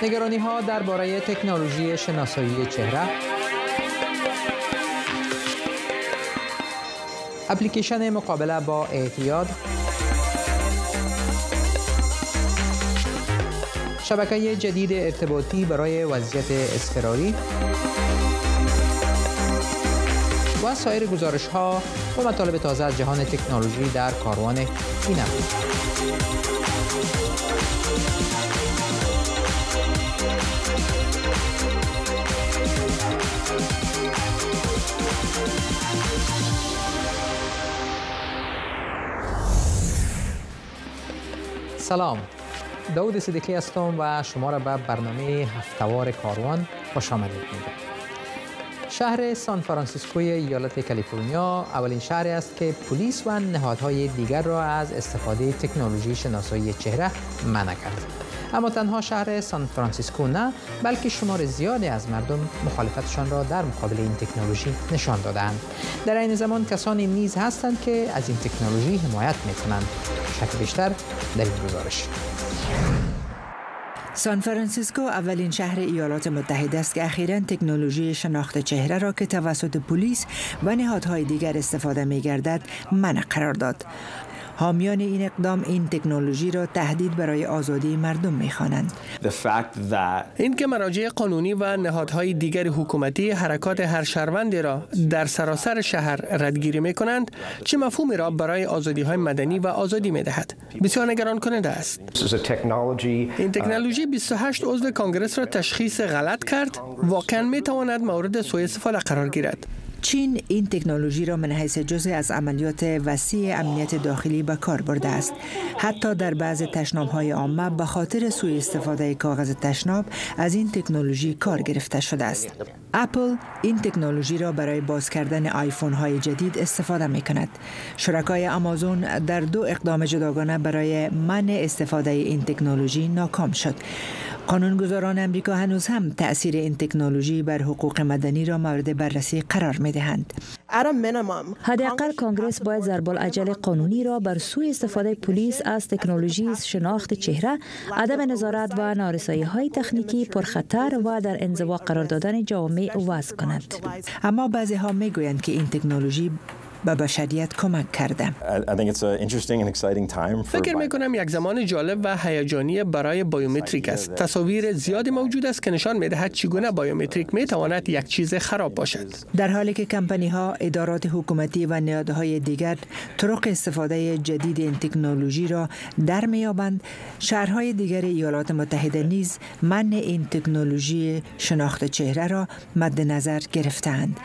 نگرانی ها درباره تکنولوژی شناسایی چهره، اپلیکیشن مقابله با اعتیاد، شبکه جدید ارتباطی برای وضعیت اضطراری و سایر گزارش ها و مطالب تازه از جهان تکنولوژی در کاروان اینم. سلام، داود صدیقی هستم و شما را به برنامه هفته‌وار کاروان خوش آمدید میگم. شهر سان فرانسیسکوی ایالت کالیفرنیا اولین شهری است که پلیس و نهادهای دیگر را از استفاده تکنولوژی شناسایی چهره منع کرد. اما تنها شهر سان فرانسیسکو نه، بلکه شمار زیادی از مردم مخالفتشان را در مقابل این تکنولوژی نشان دادند. در این زمان کسانی نیز هستند که از این تکنولوژی حمایت می‌کنند. شک بیشتر در این گزارش. سان فرانسیسکو اولین شهر ایالات متحده است که اخیراً تکنولوژی شناخت چهره را که توسط پلیس و نهادهای دیگر استفاده می‌گردد منع قرار داد. حامیان این اقدام این تکنولوژی را تهدید برای آزادی مردم می‌خوانند. این که مراجع قانونی و نهادهای دیگر حکومتی حرکات هر شهروندی را در سراسر شهر ردگیری می‌کنند، چه مفهومی را برای آزادی‌های مدنی و آزادی می‌دهد؟ بسیار نگران کننده است. این تکنولوژی بیست و هشت عضو کانگرس را تشخیص غلط کرد، واقعاً می‌تواند مورد سوء استفاده قرار گیرد. چین این تکنولوژی را من حیث جزء از عملیات وسیع امنیت داخلی به کار برده است. حتی در بعض تشناب‌های عامه به خاطر سوء استفاده کاغذ تشناب از این تکنولوژی کار گرفته شده است. اپل این تکنولوژی را برای باز کردن آیفون‌های جدید استفاده می‌کند. شرکای آمازون در دو اقدام جداگانه برای منع استفاده این تکنولوژی ناکام شد. قانونگذاران امریکا هنوز هم تأثیر این تکنولوژی بر حقوق مدنی را مورد بررسی قرار می‌دهند. حداقل کانگرس باید ضرب‌العجل قانونی را بر سوء استفاده پلیس از تکنولوژی شناخت چهره، عدم نظارت و نارسایی‌های تکنیکی پرخطر و در انزوا قرار دادن جوامع وضع کند. اما بعضی‌ها می‌گویند که این تکنولوژی به بشریت کمک کرده. فکر می‌کنم یک زمان جالب و هیجانی برای بایومتریک است. تصاویر زیادی موجود است که نشان می‌دهد چگونه بایومتریک می‌تواند یک چیز خراب باشد. در حالی که کمپانی‌ها، ادارات حکومتی و نهادهای دیگر طرق استفاده جدید این تکنولوژی را در می‌یابند، شهرهای دیگر ایالات متحده نیز منع این تکنولوژی شناخت چهره را مد نظر گرفتند.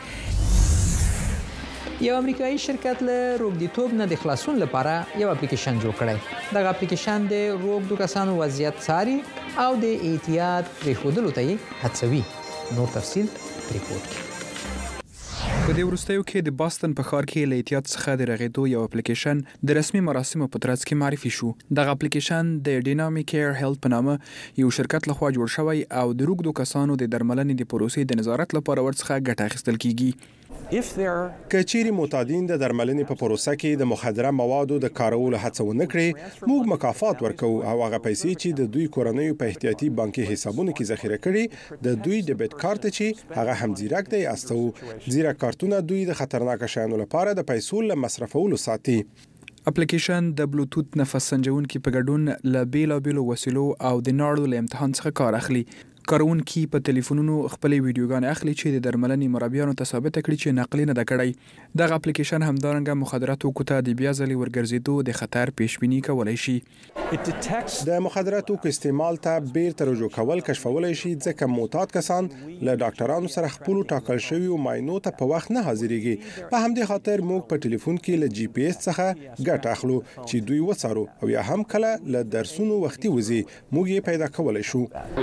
یو امریکایي شرکت له روږديتوب نه د خلاصون لپاره یو اپلیکیشن جوړ کړی. دغه اپلیکیشن د روږدو کسانو وضعیت څاري او د احتیاط پرېښودلو ته یې هڅوي. نور تفصیل ریپورت کې. په دې وروستیو کې د باستن په ښار کې له احتیاط څخه د رغېدو یو اپلیکیشن د رسمي مراسمو په ترڅ کې معرفي شو. دغه اپلیکیشن د ډینامیک کیر هیلث په نامه یو شرکت لخوا جوړ شوی او د روږدو کسانو د درملنې د پروسې د نظارت لپاره ورڅخه ګټه اخیستل کیږي. که چیرې معتادین د درملنې په پروسه کې د مخدره موادو د کارولو هڅه ونه کړي، موږ مکافات ورکو او هغه پیسې چې د دوی کورنیو په احتیاطي بانکي حسابونو کې ذخیره کړي د دوی ډیبټ کارت چې هغه هم ځیرک دی استو. ځیرک کارتونه دوی د خطرناک شیانو لپاره د پیسو له مصرفولو ساتي. اپلیکیشن د بلوتوث نفس سنجونکي په ګډون له بیلابیلو وسیلو او د ناړو له امتحان څخه کار اخلي. کارونکي په ټلیفونونو خپلې ویډیوګانې اخلي چې د درملنې مربیانو ته ثابت کړي چې نقلي نه ده کړی. دغه اپلیکیشن همدارنګه مخدره توکو ته د بیا ځلې ورګرځېدو د خطر پیشبیني کولی شي. د مخدره توکو استعمال ته بیرته رجوع کول کشفولی شي ځکه معتاد کسان له ډاکټرانو سره خپل ټاکل شویو معاینو ته په وخت نه حاضرېږي. په همدې خاطر موږ په ټلیفون کې له جی پی ایس څخه ګټه اخلو چې دوی وڅارو او یا هم کله له درسونو وختي وځي موږ یې پیدا کولی شو.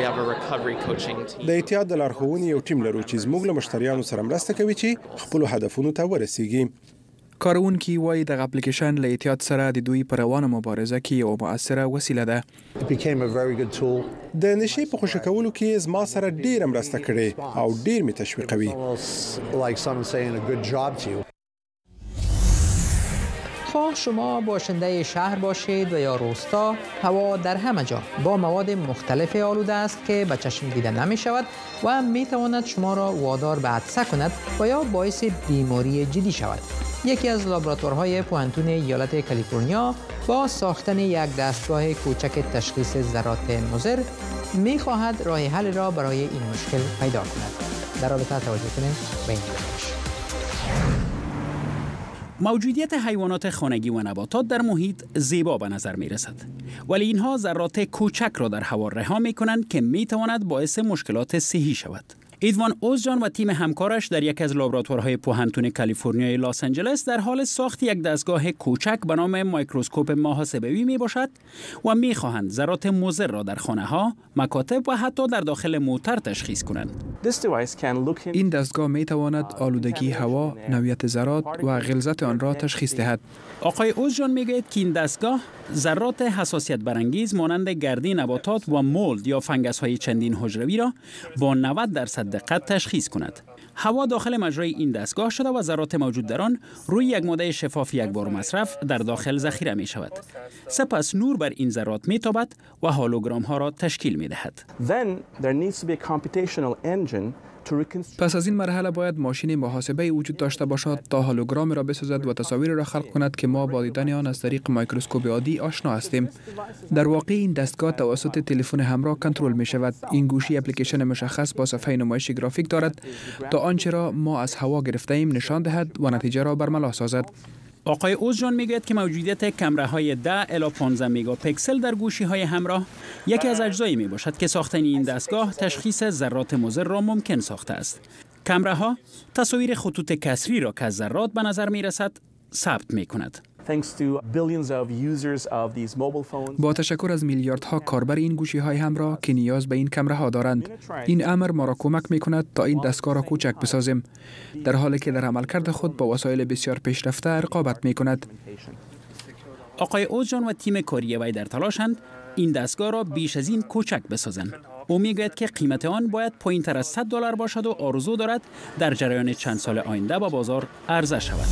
د احتیاط د لارښوونې یو ټیم لرو چې زموږ له مشتریانو سره مرسته کوي چې خپل هدفونو ته ورسیږي. کارونکي وایي د اپلیکیشن له احتیاط سره د دوی په روانه مبارزه کې یو مؤثره وسیله ده. د نشي په خوشی کولو کې زما سره ډیر مرسته کړې او ډیر می تشویقوي. خواه شما باشنده شهر باشید و یا روستا، هوا در همه جا با مواد مختلف آلوده است که به چشم دیده نمی شود و می تواند شما را وادار به عطسه کند و یا باعث بیماری جدی شود. یکی از لابراتوارهای پوهنتون ایالت کالیفرنیا با ساختن یک دستگاه کوچک تشخیص ذرات مضر می خواهد راه حل را برای این مشکل پیدا کند. در رابطه توجه کنید به این روش. موجودیت حیوانات خانگی و نباتات در محیط زیبا به نظر می رسد، ولی اینها ذرات کوچک را در هوا رها می کنند که می تواند باعث مشکلات صحی شود. ایدوان اوزجان و تیم همکارش در یک از لابراتوارهای پوهنتون کالیفرنیای لس آنجلس در حال ساخت یک دستگاه کوچک به نام میکروسکوپ محاسبه‌ای می باشد و می خواهند ذرات مضر را در خانه ها، مکاتب و حتی در داخل موتر تشخیص کنند. این دستگاه می تواند آلودگی هوا، نوعیت ذرات و غلظت آن را تشخیص دهد. آقای اوزجان میگوید که این دستگاه ذرات حساسیت برانگیز مانند گردی نباتات و مولد یا فنگس های چندین حجروی را با نود درصد دقت تشخیص کند. هوا داخل مجرای این دستگاه شده و ذرات موجود در آن روی یک ماده شفاف یک بار مصرف در داخل ذخیره می شود. سپس نور بر این ذرات می تابد و هالوگرام ها را تشکیل می دهد. پس از این مرحله باید ماشین محاسبه وجود داشته باشد تا هالوگرام را بسازد و تصاویر را خلق کند که ما با دیدن آن از طریق میکروسکوپ عادی آشنا هستیم. در واقع این دستگاه توسط تلفن همراه کنترل می شود. این گوشی اپلیکیشن مشخص با صفحه نمایش گرافیک دارد تا آنچه را ما از هوا گرفته ایم نشان دهد و نتیجه را برملا سازد. آقای اوزجان میگوید که موجودیت کامره های ده الی پانزده مگاپیکسل در گوشی های همراه یکی از اجزایی می باشد که ساختن این دستگاه تشخیص ذرات مضر را ممکن ساخته است. کامره ها تصاویر خطوط کسری را که از ذرات به نظر می رسد ثبت می کند. با تشکر از میلیاردها کاربر این گوشی های همراه که نیاز به این کامره ها دارند، این امر ما را کمک می کند تا این دستگاه را کوچک بسازیم، در حالی که در عملکرد خود با وسایل بسیار پیشرفته رقابت می کند. آقای اوزجان و تیم کاری وی در تلاشند این دستگاه را بیش از این کوچک بسازند. او میگوید که قیمت آن باید پایین‌تر از صد دلار باشد و آرزو دارد در جریان چند سال آینده با بازار عرضه شود.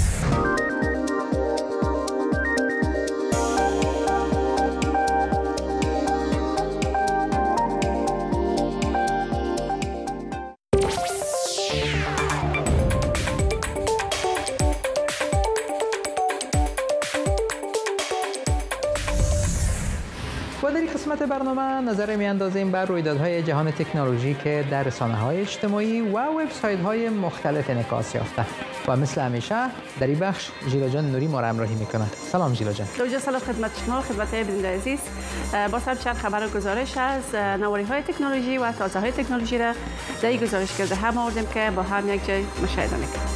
و در این قسمت برنامه نظر می اندازیم بر رویدادهای جهان تکنولوژی که در رسانه‌های اجتماعی و وبسایت‌های مختلف انعکاس یافته و مثل همیشه در این بخش ژیلا جان نوری ما را همراهی می‌کنه. سلام ژیلا جان. دوجه سلام خدمت شما، خدمت بیننده عزیز. با سر چند خبر و گزارش از نوآوری‌های تکنولوژی و تازه‌های تکنولوژی را در این گزارش کرده هم آوردیم که با هم یک جای مشاهده می‌کنیم.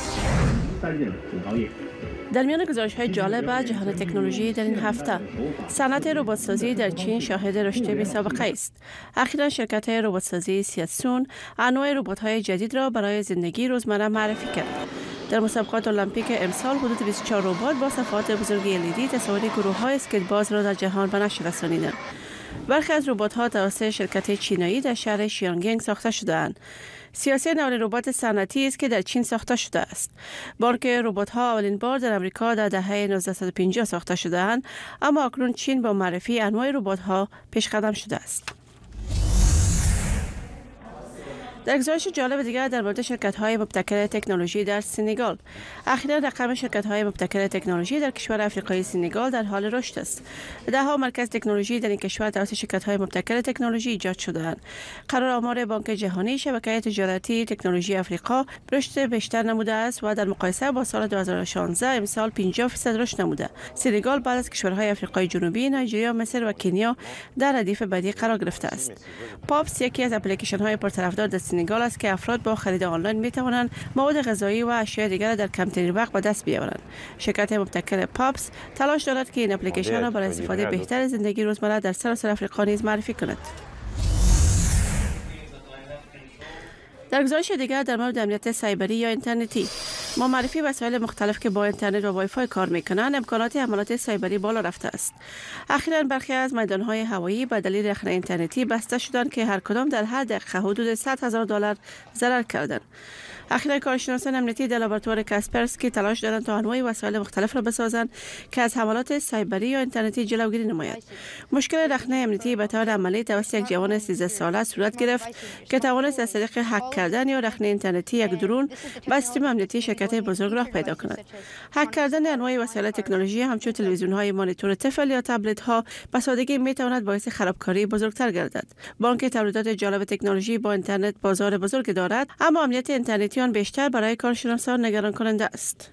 در میان گزارش‌های جالب از جهان تکنولوژی در این هفته، صنعت ربات‌سازی در چین شاهد رشد بی‌سابقه است. اخیراً شرکت ربات‌سازی سیاتسون انواع ربات‌های جدید را برای زندگی روزمره معرفی کرد. در مسابقات المپیک امسال حدود بیست و چهار ربات با صفحات بزرگ ال ای دی تصاویر گروه‌های اسکیت‌باز را در جهان به نشر رسانیدند. برخی از ربات‌ها توسط شرکت چینایی در شهر شیانگینگ ساخته شده‌اند. سیاسی نوعی ربات صنعتی است که در چین ساخته شده است. بانک ربات‌ها اولین بار در امریکا در دهه نوزده و پنجاه ساخته شده‌اند، اما اکنون چین با معرفی انواع ربات‌ها پیشقدم شده است. در گزارش جالب دیگر در مورد شرکت‌های مبتکر تکنولوژی در سنگال، اخیراً رقم شرکت‌های مبتکر تکنولوژی در کشور آفریقایی سنگال در حال رشد است. ده‌ها مرکز تکنولوژی در این کشور توسط شرکت‌های مبتکر تکنولوژی ایجاد شده‌اند. قرار آمار بانک جهانی شبکه تجارتی تکنولوژی آفریقا رشد بیشتر نموده است و در مقایسه با سال دو هزار و شانزده امسال پنجاه درصد رشد نموده. سنگال بعد از کشورهای آفریقای جنوبی، نایجریا، مصر و کنیا در ردیف بعدی قرار گرفته است. پاپس یکی از اپلیکیشن‌های پرطرفدار در سنگال است که افراد با خرید آنلاین می توانند مواد غذایی و اشیاء دیگر در کمترین وقت به دست بیاورند. شرکت مبتکر پاپس تلاش دارد که این اپلیکیشن را برای استفاده بهتر زندگی روزمره در سراسر آفریقا نیز معرفی کند. در گزارش دیگر در مورد امنیت سایبری یا اینترنتی، ما معرفی وسایل مختلف که با اینترنت و وای فای کار میکنند، امکانات حملات سایبری بالا رفته است. اخیراً برخی از میدانهای هوایی به دلیل رخنه اینترنتی بسته شدند که هر کدام در هر دقیقه حدود صد هزار دلار ضرر کردند. اخیراً کارشناسان امنیتی در لابراتوار کاسپرسکی تلاش دارند تا انواع وسایل مختلف را بسازند که از حملات سایبری یا اینترنتی جلوگیری نماید. مشکل رخنه امنیتی به طور عملی توسط یک جوان سیزده ساله صورت گرفت که توانست از طریق هک کردن یا رخنه اینترنتی یک درون به سیستم امنیتی شرکت بزرگ راه پیدا کند. هک کردن انواع وسایل تکنولوژی همچون تلویزیون‌های مانیتور طفل یا تبلت‌ها به سادگی می‌تواند باعث خرابکاری بزرگتر گردد. با آنکه تولیدات جالب تکنولوژی با اینترنت بازار بزرگ دارد، اما امنیت اینترنتی آن بیشتر برای کارشناسان نگران کننده است.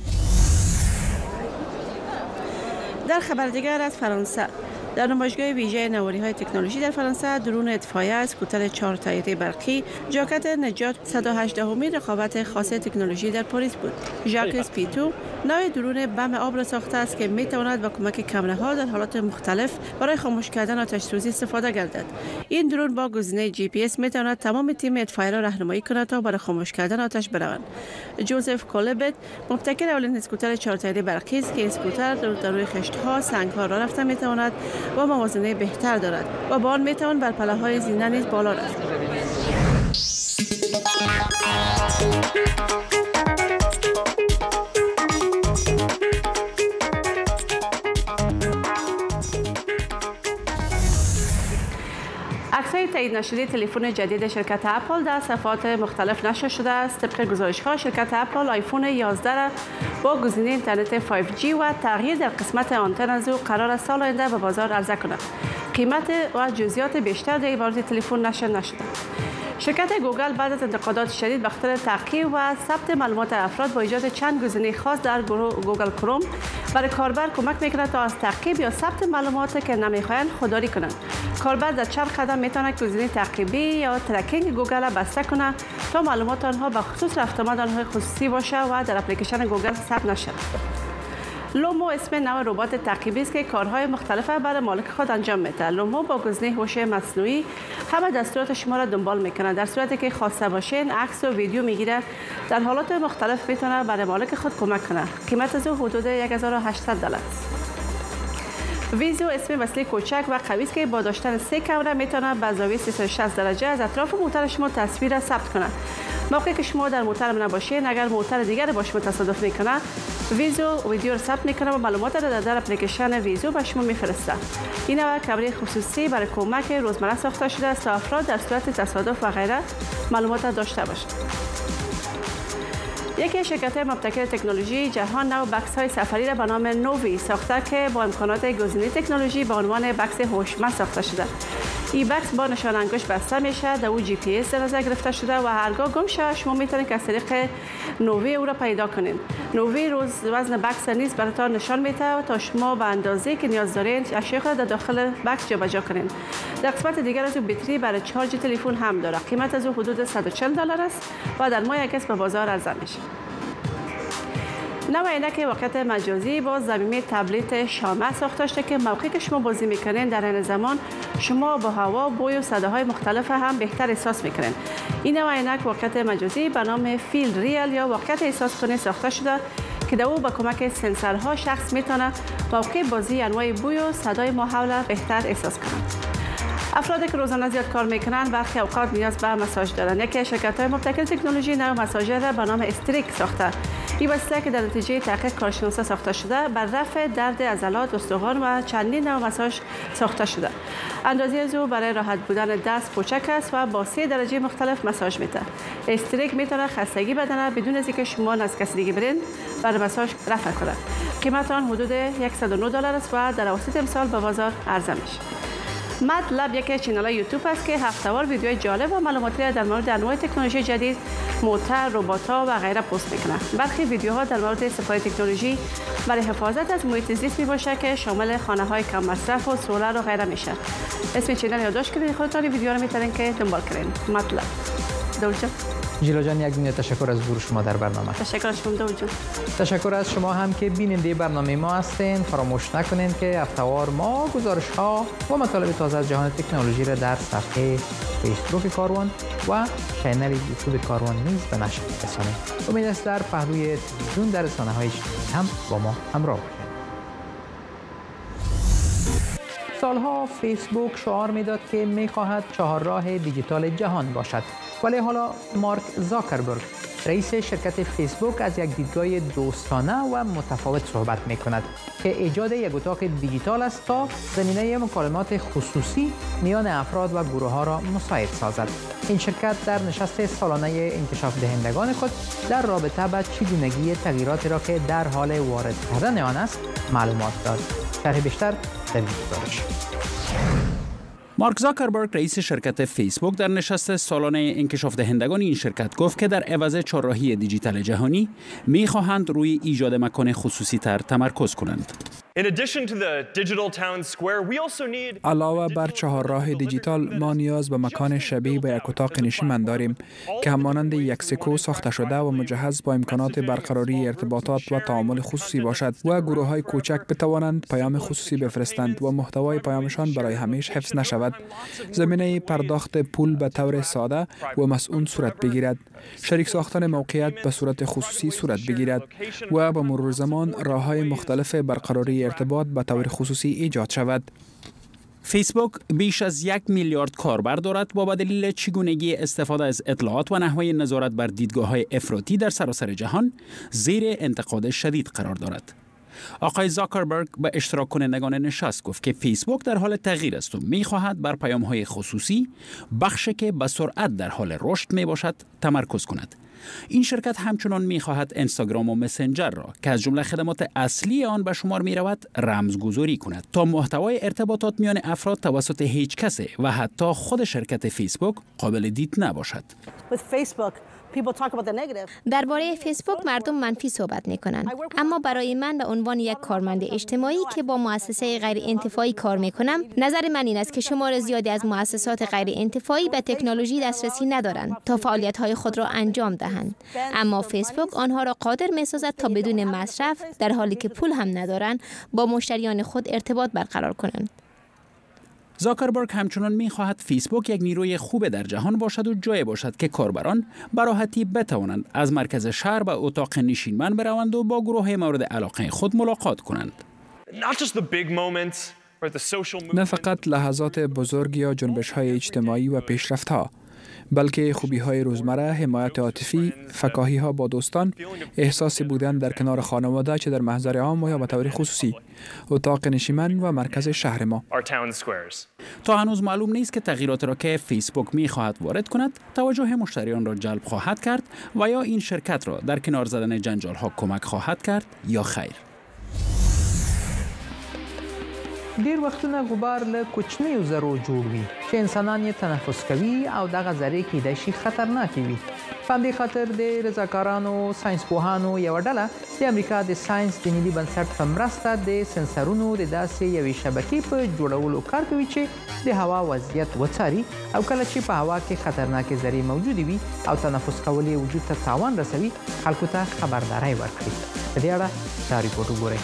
در خبر دیگر از فرانسه، در نمایشگاه ویژه نوآوری‌های تکنولوژی در فرانسه، درون اطفایه، اسکوتر چهار تایره برقی، جاکت نجات صد و هجدهمین رقابت خاص تکنولوژی در پاریس بود. ژاکس پیتو نوع درون بم آب را ساخته است که می‌تواند با کمک کامراها در حالات مختلف برای خاموش کردن آتش سوزی استفاده گردد. این درون با گزینه جی پی اس می‌تواند تمام تیم اطفایه را راهنمایی کند تا برای خاموش کردن آتش بروند. جوزف کولبت مبتکر اولین اسکوتر چهار تایره برقی است که اسکوتر در روی خشت‌ها، سنگ‌ها راه رفته می‌تواند و موازنه بهتر دارد و با آن میتوان بر پله‌های زینه نیز بالا رفت. عکس‌های تایید نشده تلفن جدید شرکت اپل در صفحات مختلف نشر شده است. طبق گزارش‌ها شرکت اپل آیفون یازده را با گزینه اینترنت فایو جی و تغییر در قسمت آنتن از او قرار است سال آینده به بازار عرضه کند. قیمت و جزئیات بیشتر در این باره تلفن نشر نشده. شرکت گوگل بعد از انتقادات شدید به خاطر تعقیب و ثبت معلومات افراد با ایجاد چند گزینه خاص در گوگل کروم برای کاربر کمک می‌کند تا از تعقیب یا ثبت معلوماتی که نمی‌خواهند خودداری کنند. کاربر در چند قدم می‌تواند گزینه تعقیبی یا ترکینگ گوگل را بسته کند تا معلومات آنها به خصوص رفت آمد آنها خصوصی باشه و در اپلیکیشن گوگل ثبت نشود. لومو اسم نوع ربات تعقیبی است که کارهای مختلف برای مالک خود انجام می‌دهد. لومو با گزینه هوش مصنوعی همه دستورات شما را دنبال می‌کند. در صورتی که خواسته باشین عکس و ویدیو می‌گیرد. در حالات مختلف می‌تونه برای مالک خود کمک کنه. قیمت از او حدود یک هزار و هشتصد دلار است. ویزو اسم وسیله کوچک و قوی است که با داشتن سه کامera میتونه به زاویه سیصد و شصت درجه از اطراف موتور شما تصویر را ثبت کنه. موقعی که شما در موتور نباشید، اگر موتور دیگر با شما تصادف میکنه، ویزو ویدیو را ثبت میکنه و معلومات را در اپلیکیشن ویزو به شما میفرسته. این نوع کامرای خصوصی برای کمک روزمره ساخته شده است تا افراد در صورت تصادف و غیره معلومات را داشته باشند. یکی از شرکت‌های مبتکر تکنولوژی جهان نو بکس‌های سفری را به نام نووی ساخته که با امکانات گزینه تکنولوژی به عنوان بکس هوشمند ساخته شده. این بکس با نشان انگشت بسته میشه، در او جی پی اس در نظر گرفته شده و هرگاه گم شود شما میتونید از طریق نووی او را پیدا کنید. نووی روز وزن بکس نیز براتون نشان میده تا شما به اندازه‌ای که نیاز دارید اشیاء خود در داخل بکس جابجا کنید. در قسمت دیگر از او بطری برای چارج تلفن هم داره. قیمت از او حدود صد و چهل دلار است و در ماه اگست به بازار عرضه میشه. نوع عینک واقعیت مجازی با ضمیمه تبلت شامع ساخته شده که موقعی که شما بازی میکنین در این زمان شما با هوا، بوی و صداهای مختلف هم بهتر احساس میکنین. این نوع عینک واقعیت مجازی به نام فیلد ریال یا واقعیت احساس کننده ساخته شده که در او با کمک سنسورها شخص میتونه موقع بازی انواع بوی و صدای ما حول بهتر احساس کنند. افرادی که روزانه زیاد کار میکنند برخی اوقات نیاز به مساژ دارند. یکی از شرکت‌های مبتکر تکنولوژی نوع مساژر را به نام استریک ساخته. این وسیله که در نتیجه تحقیق کارشناسا ساخته شده بر رفع درد عضلات استخوان و چندین نوع مساژ ساخته شده. اندازه از او برای راحت بودن دست کوچک است و با سه درجه مختلف مساژ میده. استریک میتونه خستگی بدن بدون از اینکه شما از کسی دیگه برین برای مساژ رفع کنه. قیمت آن حدود صد و نه دلار است و در اواسط امسال به بازار عرضه میشه. مطلب یک چینل یوتیوب است که هفته‌وار ویدیوهای جالب و معلوماتی در مورد انواع تکنولوژی جدید، موتور، ربات‌ها و غیره پست می‌کنه. برخی ویدیوها در مورد استفاده تکنولوژی برای حفاظت از محیط زیست می‌باشه که شامل خانه‌های کم مصرف و سولر و غیره میشه. اسم چینل یادداشت کنید، خودتون ویدیو رو می‌تونید که دنبال کنید. مطلب. دولجا جیلا جان، یک دنیا تشکر از حضور شما در برنامه. تشکر از شما دولجا. تشکر از شما هم که بیننده برنامه ما هستین. فراموش نکنید که هفته‌وار ما گزارش‌ها و مطالب تازه از جهان تکنولوژی را در صفحه فیسبوک کاروان و کانال یوتیوب کاروان نیز به نشر می‌رسانیم. امید است در پهلوی تلویزیون در رسانه‌های اجتماعی هم با ما همراه باشید. سالها فیسبوک شعار میداد که می‌خواهد چهارراه دیجیتال جهان باشد، ولی حالا مارک زاکربرگ رئیس شرکت فیسبوک از یک دیدگاه دوستانه و متفاوت صحبت می کند که ایجاد یک اتاق دیجیتال است تا زمینه مکالمات خصوصی میان افراد و گروه ها را مساعد سازد. این شرکت در نشست سالانه انکشاف دهندگان خود در رابطه با چگونگی تغییراتی را که در حال وارد کردن آن است معلومات داد. شرح بیشتر در این گزارش. مارک زاکربرگ رئیس شرکت فیسبوک در نشست سالانه انکشاف دهندگان این شرکت گفت که در عوض چهارراهی دیجیتال جهانی می‌خواهند روی ایجاد مکان خصوصی تر تمرکز کنند. علاوه بر چهارراه دیجیتال، ما نیاز به مکان شبیه به یک اتاق نشیمن داریم که همانند یک سکو ساخته شده و مجهز با امکانات برقراری ارتباطات و تعامل خصوصی باشد و گروه های کوچک بتوانند پیام خصوصی بفرستند و محتوای پیامشان برای همیشه حفظ نشود. زمینه پرداخت پول به طور ساده و مسئول صورت بگیرد. شریک ساختن موقعیت به صورت خصوصی صورت بگیرد و با مرور زمان راه‌های مختلف برقراری ارتباط به طور خصوصی ایجاد شود. فیسبوک بیش از یک میلیارد کاربر دارد و با دلیل چگونگی استفاده از اطلاعات و نحوه نظارت بر دیدگاه‌های افراطی در سراسر جهان زیر انتقاد شدید قرار دارد. آقای زاکربرگ به اشتراک کنندگان نشست گفت که فیسبوک در حال تغییر است و می‌خواهد بر پیام‌های خصوصی، بخشی که به سرعت در حال رشد میباشد، تمرکز کند. این شرکت همچنان می‌خواهد اینستاگرام و مسنجر را که از جمله خدمات اصلی آن به شمار می‌رود رمزگذاری کند تا محتوای ارتباطات میان افراد توسط هیچ کسی و حتی خود شرکت فیسبوک قابل دید نباشد. درباره فیسبوک مردم منفی صحبت می‌کنند، اما برای من به عنوان یک کارمند اجتماعی که با مؤسسه غیر انتفاعی کار می‌کنم، نظر من این است که شمار زیادی از مؤسسات غیر انتفاعی به تکنولوژی دسترسی ندارند تا فعالیت‌های خود را انجام دهند، اما فیسبوک آنها را قادر می‌سازد تا بدون مصرف، در حالی که پول هم ندارند، با مشتریان خود ارتباط برقرار کنند. زاکربرگ همچنان می‌خواهد فیسبوک یک نیروی خوب در جهان باشد و جای باشد که کاربران به راحتی بتوانند از مرکز شهر به اتاق نشیمن بروند و با گروه مورد علاقه خود ملاقات کنند. نه فقط لحظات بزرگ یا جنبش‌های اجتماعی و پیشرفت‌ها، بلکه خوبی‌های روزمره، حمایت عاطفی، فکاهی‌ها با دوستان، احساس بودن در کنار خانواده چه در محضر عام و یا به طور خصوصی، اتاق نشیمن و مرکز شهر ما. تا هنوز معلوم نیست که تغییرات را که فیسبوک می‌خواهد وارد کند توجه مشتریان را جلب خواهد کرد و یا این شرکت را در کنار زدن جنجال‌ها کمک خواهد کرد یا خیر. ډیر وختونه غبار له کوچنیو ذرو جوړ وي چې انسانان یې تنفس کوي او دغه ذرې کیدای شي خطرناکې وي. په همدې خاطر د رضاکارانو ساینسپوهانو یوه ډله د امریکا د ساینس د ملي بنسټ په مرسته د سنسرونو د داسې یوې شبکې په جوړولو کار کوي چې د هوا وضعیت وڅاري او کله چې په هوا کې خطرناکې ذرې موجودې وي او تنفس کول یې وجود ته تاوان رسوي، خلکو ته خبرداری ورکړي. په دې اړه دا ریپورټ وګورئ.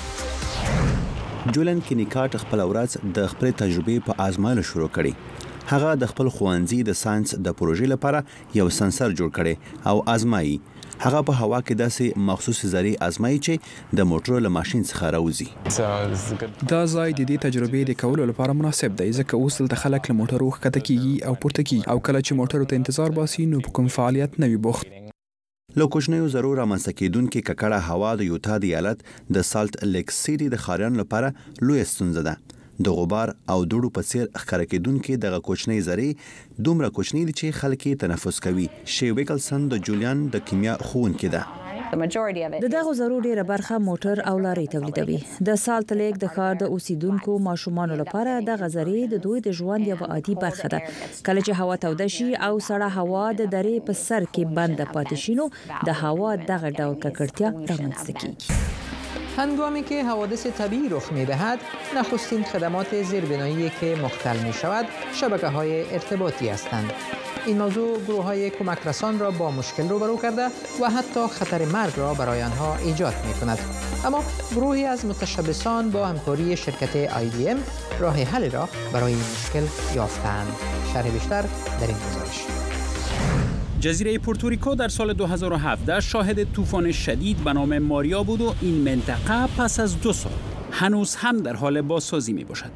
جولن کینیکارت خپل ورځ د خپل تجربې په آزمایلو شروع کړي. هغه د خپل خوانځي د ساينس د پروژې لپاره یو سنسر جوړ کړي او آزمایي. هغه په هوا کې داسې مخصوص ذرې آزمایي چې د موټر له ماشين څخه راوځي. دا ځای د دې تجربې د کولو لپاره مناسب دی ځکه اوس دلته خلک له موټرو ښکته کیږي او پورته کیږي او کله چې موټرو ته انتظار باسي نو په کوم فعالیت نه وي بوخت. له کوچنیو ذرو رامنځته کېدونکې ککړه هوا د یوتا د ایالت د سالت لیک سیټي د ښاریانو لپاره لویه ستونزه ده. د غبار او دوړو په څیر ښکاره کېدونکې دغه کوچنۍ ذرې دومره کوچنۍ دي چې خلک یې تنفس کوي. شی ویکلسن د جولیان د کیمیا ښوونکی ده. د دغه ضرور ډیره برخه موټر او لارې تولیدوي. د سالت لیک د ښار د اوسیدونکو ماشومان لپاره د غزرې د دوی د ژوند یو عادي برخه ده. کله چې هوا توده شي او سړه هوا د درې په سر کې بند پاتې شي نو د هوا دغه ډول ککړتیا رامنځته کیږي. هنگامی که حوادث طبیعی رخ می‌دهد، نخستین خدمات زیربنایی که مختل می‌شود شبکه‌های ارتباطی هستند. این موضوع گروه‌های کمک رسان را با مشکل روبرو کرده و حتی خطر مرگ را برای آنها ایجاد می‌کند. اما گروهی از متشبثان با همکاری شرکت آی بی ام راه حل را برای این مشکل یافتند. شرح بیشتر در این گزارش. جزیره پورتوریکو در سال دو هزار و هفده شاهد طوفان شدید به نام ماریا بود و این منطقه پس از دو سال هنوز هم در حال بازسازی می باشد.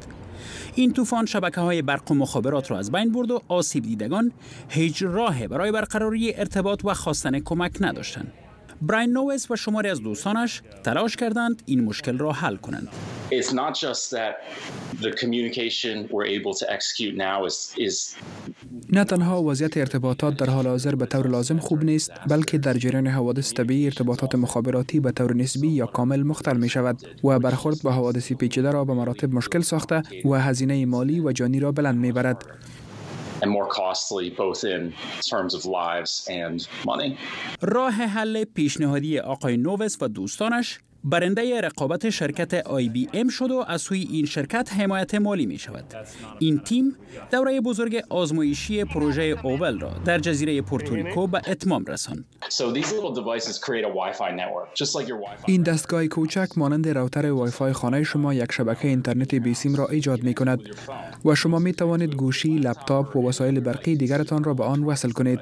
این طوفان شبکه‌های برق و مخابرات را از بین برد و آسیب دیدگان هیچ راهی برای برقراری ارتباط و خواستن کمک نداشتند. براین نووس و شماری از دوستانش تلاش کردند این مشکل را حل کنند. It's not just that the communication we're able to execute now is is نه تنها وضعیت ارتباطات در حال حاضر به طور لازم خوب نیست، بلکه در جریان حوادث طبیعی ارتباطات مخابراتی به طور نسبی یا کامل مختل می شود و برخورد با حوادث پیچیده را به مراتب مشکل ساخته و هزینه مالی و جانی را بلند می برد. and more costly both in terms of lives and money. راه حل پیشنهادی آقای نووس و دوستانش برنده رقابت شرکت آی بی ام شد و از سوی این شرکت حمایت مالی می شود. این تیم دوره بزرگ آزمایشی پروژه اوول را در جزیره پورتوریکو به اتمام رساند. این دستگاه کوچک مانند راوتر وای فای خانه شما یک شبکه اینترنت بی سیم را ایجاد می کند و شما می توانید گوشی، لپتاپ و وسایل برقی دیگرتان را به آن وصل کنید.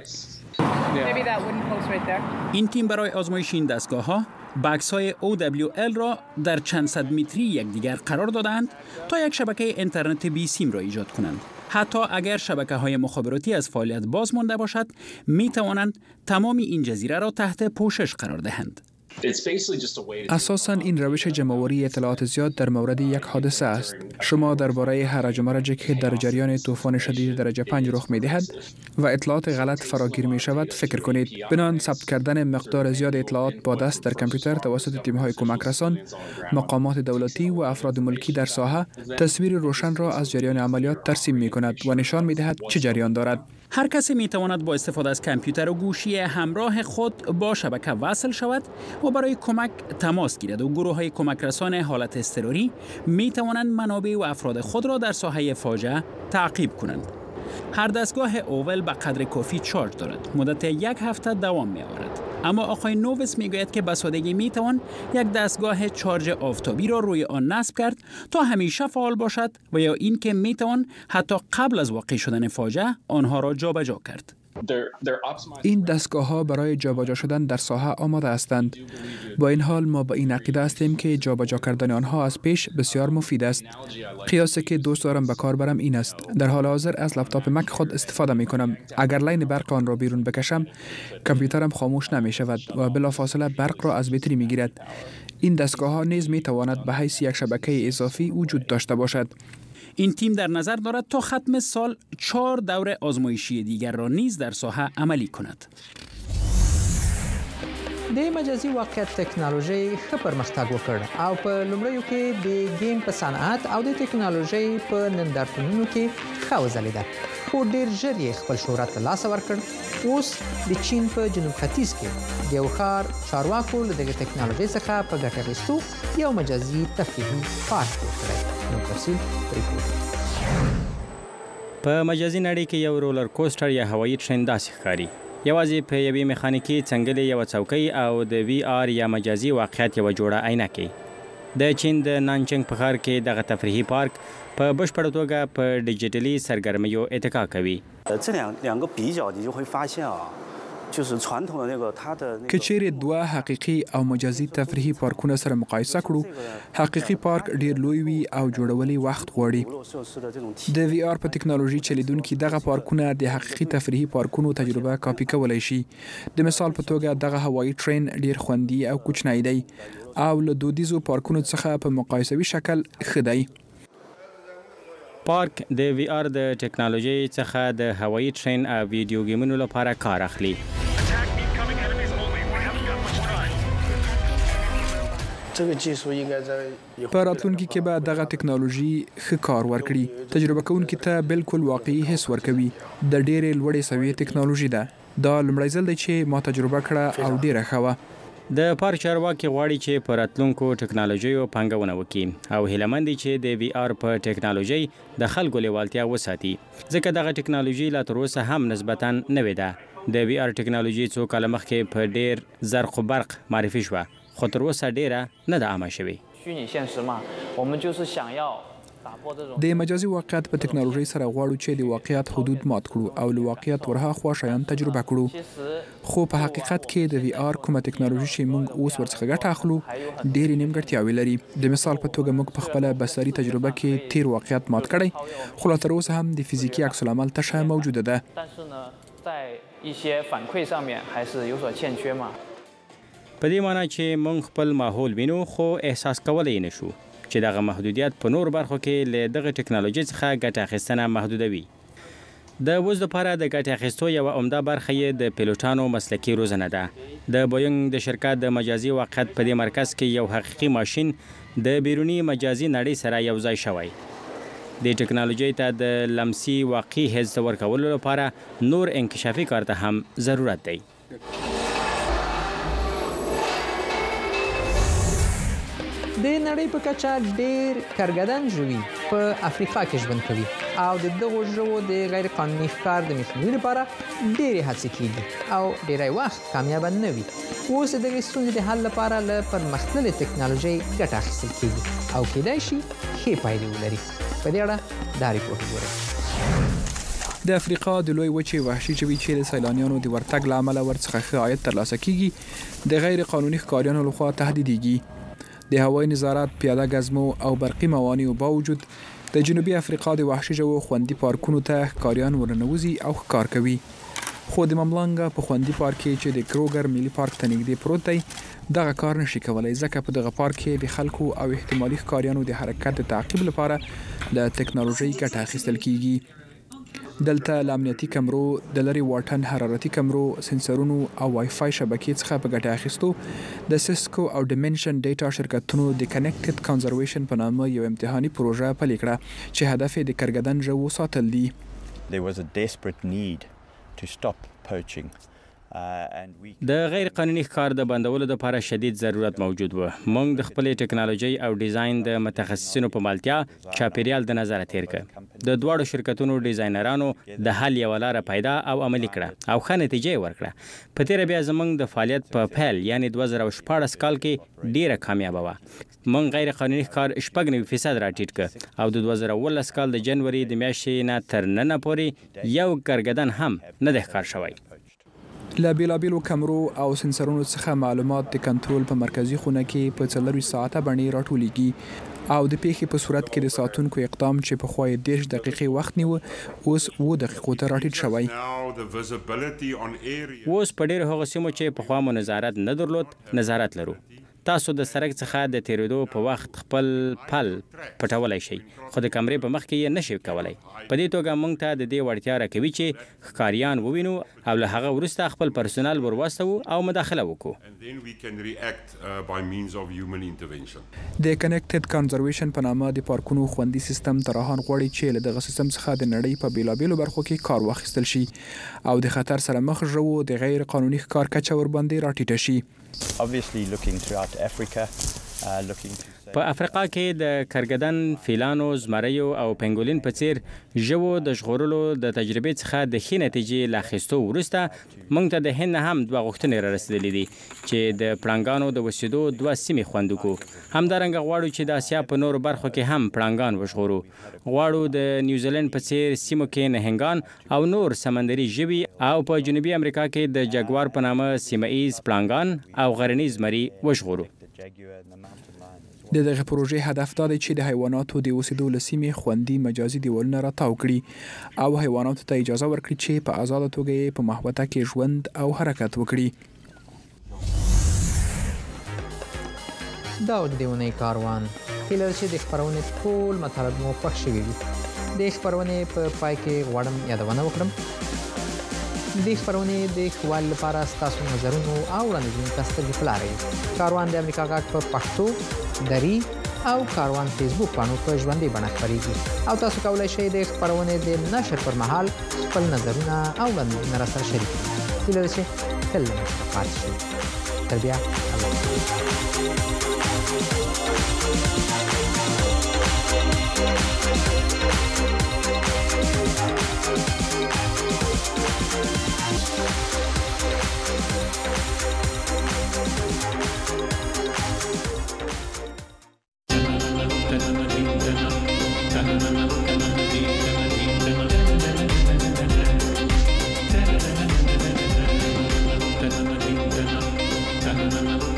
این تیم برای آزمایش این دستگاه ها بکس های او دبلیو ال را در چند صد متری یکدیگر قرار دادند تا یک شبکه اینترنت بی سیم را ایجاد کنند. حتی اگر شبکه های مخابراتی از فعالیت باز مانده باشد، می توانند تمام این جزیره را تحت پوشش قرار دهند. اساساً این روش جمع‌آوری اطلاعات زیاد در مورد یک حادثه است. شما درباره هرج و مرج که در جریان طوفان شدید درجه پنج رخ می‌دهد و اطلاعات غلط فراگیر می‌شود فکر کنید. بنان ثبت کردن مقدار زیاد اطلاعات با دست در کامپیوتر توسط تیم‌های کمک رسان، مقامات دولتی و افراد ملکی در ساحه تصویر روشن را از جریان عملیات ترسیم می‌کند و نشان می‌دهد چه جریان دارد. هر کسی می‌تواند با استفاده از کامپیوتر و گوشی همراه خود با شبکه وصل شود و برای کمک تماس گیرد و گروه‌های کمک رسان حالت اضطراری می‌توانند منابع و افراد خود را در ساحه فاجعه تعقیب کنند. هر دستگاه اوول به قدر کافی چارج دارد. مدت یک هفته دوام می‌آورد. اما آقای نووس میگوید که به سادگی میتوان یک دستگاه چارج آفتابی را روی آن نصب کرد تا همیشه فعال باشد و یا اینکه میتوان حتی قبل از واقع شدن فاجعه آنها را جابجا کرد. این دستگاه ها برای جابجا شدن در ساحه آماده هستند. با این حال ما به این عقیده هستیم که جابجا کردن آنها از پیش بسیار مفید است. قیاسی که دوست دارم به کار برم این است. در حال حاضر از لپتاپ مک خود استفاده می کنم. اگر لین برق آن را بیرون بکشم، کامپیوترم خاموش نمی شود و بلافاصله برق را از بطری می گیرد. این دستگاه ها نیز می تواند به حیث یک شبکه اضافی وجود داشته باشد. این تیم در نظر دارد تا ختم سال چهار دور آزمایشی دیگر را نیز در ساحه عملی کند. د مجازي واقعیت ټکنالوژي ښه پرمختګ وکړ او په لومړیو کې د گیم په صنعت او د ټکنالوژي په نندارتونونو کې ښه وځلېده، خو ډېر ژر یې خپل شهرت له لاسه ورکړ. اوس د چین په جنوب ختیځ کې د یو ښار چارواکو له دغې ټکنالوژۍ څخه په ګټه اخیستو یو مجازي تفریحي پارک جوړ کړی. نو تفصیل ریپورټ. په مجازي نړۍ کې یو رولر کوسټر یا هوایي ټرین داسې ښکاري. یوازې په یوې میخانیکي څنګلې یو څوکۍ او د وی آر یا مجازي واقعیت یو جوړه عینکې. د چین د نانچنګ په ښار کې دغه تفریحي پارک په بشپړه توګه په ډیجیټلي سرګرمیو اتکا کوي. که چیرې دوه حقیقي او مجازي تفریحي پارکونه سره مقایسه کړو، حقیقي پارک ډیر لوی وي او جوړولي وخت غواړي. د وی آر په ټکنالوژي چلیدونکي دغه پارکونه د حقیقي تفریحي پارکونو تجربه کاپي کولای شي. د مثال په توګه دغه هوایي ټرین ډیر خوندي او کوچنی دی او له دودیزو پارکونو څخه په مقایسوي شکل ښه دی. پارک د وی آر د ټکنالوژي څخه د هوایي ټرین او ویډیو گیمونو لپاره کار اخلي. په راتلونکي کې به دغه ټکنالوژي ښه کار ورکړي. تجربه کوونکي ته بالکل واقعي حس ورکوي. د ډېرې لوړې سویې ټکنالوژي ده. دا لومړی ځل دی چې ما تجربه کړه او ډېره ښه وه. د پارک چارواکي غواړي چې په راتلونکو ټکنالوژیو پانګونه وکړي او هیله دي چې د وی آر په ټکنالوژي د خلکو لیوالتیا وساتي، ځکه دغه ټکنالوژي لا تر اوسه هم نسبتاً نوې ده. د وی آر ټکنالوژي څو کاله مخکې په ډېر زرق و برق معرفي شوه، خو تر اوسه ډېره نه ده عامه شوې. د مجازي واقعیت په ټکنالوژي سره غواړو چې د واقعیت حدود مات کړو او له واقعیت ورها خوا شیان تجربه کړو خو په حقیقت کې د وی آر کومه ټکنالوژي چې موږ اوس ورڅخه ګټه اخلو ډېرې نیمګړتیاوې لري. د مثال په توګه موږ په خپله بصري تجربه کې تیر واقعیت مات کړی خو لا تر اوسه هم د فزیکي عکس العمل تشه موجوده ده. په دې معنی چې موږ خپل ماحول وینو خو احساس کولی نه شو چې دغه محدودیت په نور برخو کې له دغه ټکنالوژي څخه ګټه اخیستنه محدودوي. د اوس لپاره د ګټې اخیستو یوه عمده برخه یې د پیلوټانو مسلکي روزنه ده. د بوینګ د شرکت د مجازي واقعیت په دې مرکز کې یو حقیقي ماشین د بیروني مجازي نړۍ سره یو ځای شوی. د ټکنالوژي ته د لمسي واقعي حس ورکولو لپاره نور انکشافي کار ته هم ضرورت دی. د نړۍ په کچه ډېر کارګردان ژوي په افریقا کې ژوند کوي او د دغو ژوو د غیر قانوني ښکار د مخنیوي لپاره ډېرې هڅې کېږي او ډېری وخت کامیابه نه وي. اوس د دغې ستونزې د حل لپاره له پرمختللې ټکنالوژۍ ګټه اخیستل کېږي او کیدای شي ښې پایلې ولري. په دې اړه دا ریپورټ وګورئ. د افریقا د لوی وچې وحشي ژوي چې د سیلانیانو د ورتګ له امله ورڅخه ښه عاید ترلاسه کېږي د غیر قانوني ښکاریانو لخوا تهدیدېږي. د هوایي نظارت، پیاده ګزمو او برقي موانعو باوجود د جنوبي افریقا د وحشي ژوو خوندي پارکونو ته ښکاریان ورننوځي او ښکار کوي. خو د مملنګ په خوندي پارک کې چې د کروګر ملي پارک ته نږدې پروت دی دغه کار نشي کولی ځکه په دغه پارک کې د خلکو او احتمالي ښکاریانو د حرکت د تعقیب لپاره له ټکنالوژۍ ګټه اخیستل کېږي. دلته له امنیتي کمرو، د لرې واټن حرارتي کمرو، سنسرونو او وای فای شبکې څخه په ګټه اخیستو د سیسکو او ډیمنشن ډیټا شرکتونو د کنیکټډ کنزرویشن په نامه یو امتحاني پروژه پلې کړه چې هدف یې د کارګردان ژوو ساتل دي. There was a desperate need to stop poaching. د غیر قانوني ښکار د بندولو لپاره شدید ضرورت موجود و. موږ د خپلې ټکنالوژۍ او ډیزاین د متخصصینو په مالتیا چاپیریال د نظره تیر کړ. د دواړو شرکتونو ډیزاینرانو د حل یوه لاره پیدا او عملي کړه او ښه نتیجه یې ورکړه. په تیره بیا زموږ د فعالیت په پیل یعنی دوه زره شپاړس کال کې ډیره کامیابه وه. موږ غیر قانوني ښکار شپږ نوي فیصد راټیټ کړ او د دوه زره اوولس کال د جنوري د میاشتې نه تر ننه پورې یو کارګردان هم نه دی ښکار شوی. له بیلابیلو کمرو او سنسرونو څخه معلومات د کنټرول په مرکزي خونه کې په څلرویشت ساعته بڼې راټولیږي او د پیښې په صورت کې د ساتونکو اقدام چې پخوا یې دېرش دقیقې وخت نیوه اوس اووه دقیقو ته راټیټ شوی. اوس په ډېرو هغو سیمو چې پخوا مو نظارت نه درلود نظارت لرو. تاسو د سړک څخه د تیریدو په وخت خپل پل پټولی شئ خو د کمرې په مخ کې یې نشئ کولی. په دې توګه موږ ته د دې وړتیا راکوي چې ښکاریان ووینو او له هغه وروسته خپل پرسونل ور واستوو او مداخله وکړو. د کنیکټډ کنزرویشن په نامه د پارکونو خوندي سیستم تراهان غواړي چې له دغه سیستم څخه د نړۍ په بیلابیلو برخو کې کار واخیستل شي او د خطر سره مخ ژوو د غیر قانوني ښکار کچه ورباندې راټیټه شي. Obviously looking throughout Africa, uh, looking to په افریقا کې د کارګردان، فیلانو، زمریو او پنګولین په څیر ژوو د ژغورلو د تجربې څخه د ښې نتیجې له اخیستو وروسته موږ ته د هند هم دوه غوښتنې را رسېدلې دي چې د پړانګانو د وسیدو دوه سیمې خوندي کړو. همدارنګه غواړو چې د اسیا په نورو برخو کې هم پړانګان وژغورو. غواړو د نیوزیلند په څیر سیمو کې نهنګان او نور سمندري ژوي او په جنوبي امریکا کې د جګوار په نامه سیمه ایز پړانګان او غرنیز مري وژغورو. د دغه پروژې هدف دا دی چې د حیواناتو د اوسېدو له سیمې خوندي مجازي دیوالونه راتاو کړي او حیواناتو ته اجازه ورکړي چې په آزاده توګه یې په محوطه کې ژوند او حرکت وکړي. دا و د دې اونۍ کاروان. هیله ده چې د خپرونې ټول مطالب مو خوښ شوي وي. د خپرونې په پای کې غواړم یادونه وکړم د خپرونې د ښه والي لپاره ستاسو نظرونو او وړاندیزونو ته سترګې په لاره یو. کاروان د امریکا غږ په پښتو، دري او کاروان فیسبوک پاڼو په ژوندۍ بڼه خپرېږي او تاسو کولی شئ د خپرونې د نشر پر مهال خپل نظرونه او وړاندیزونه راسره شریک کړئ. هیله ده چې تل له موږ سره پاتې شئ. تر بیا شي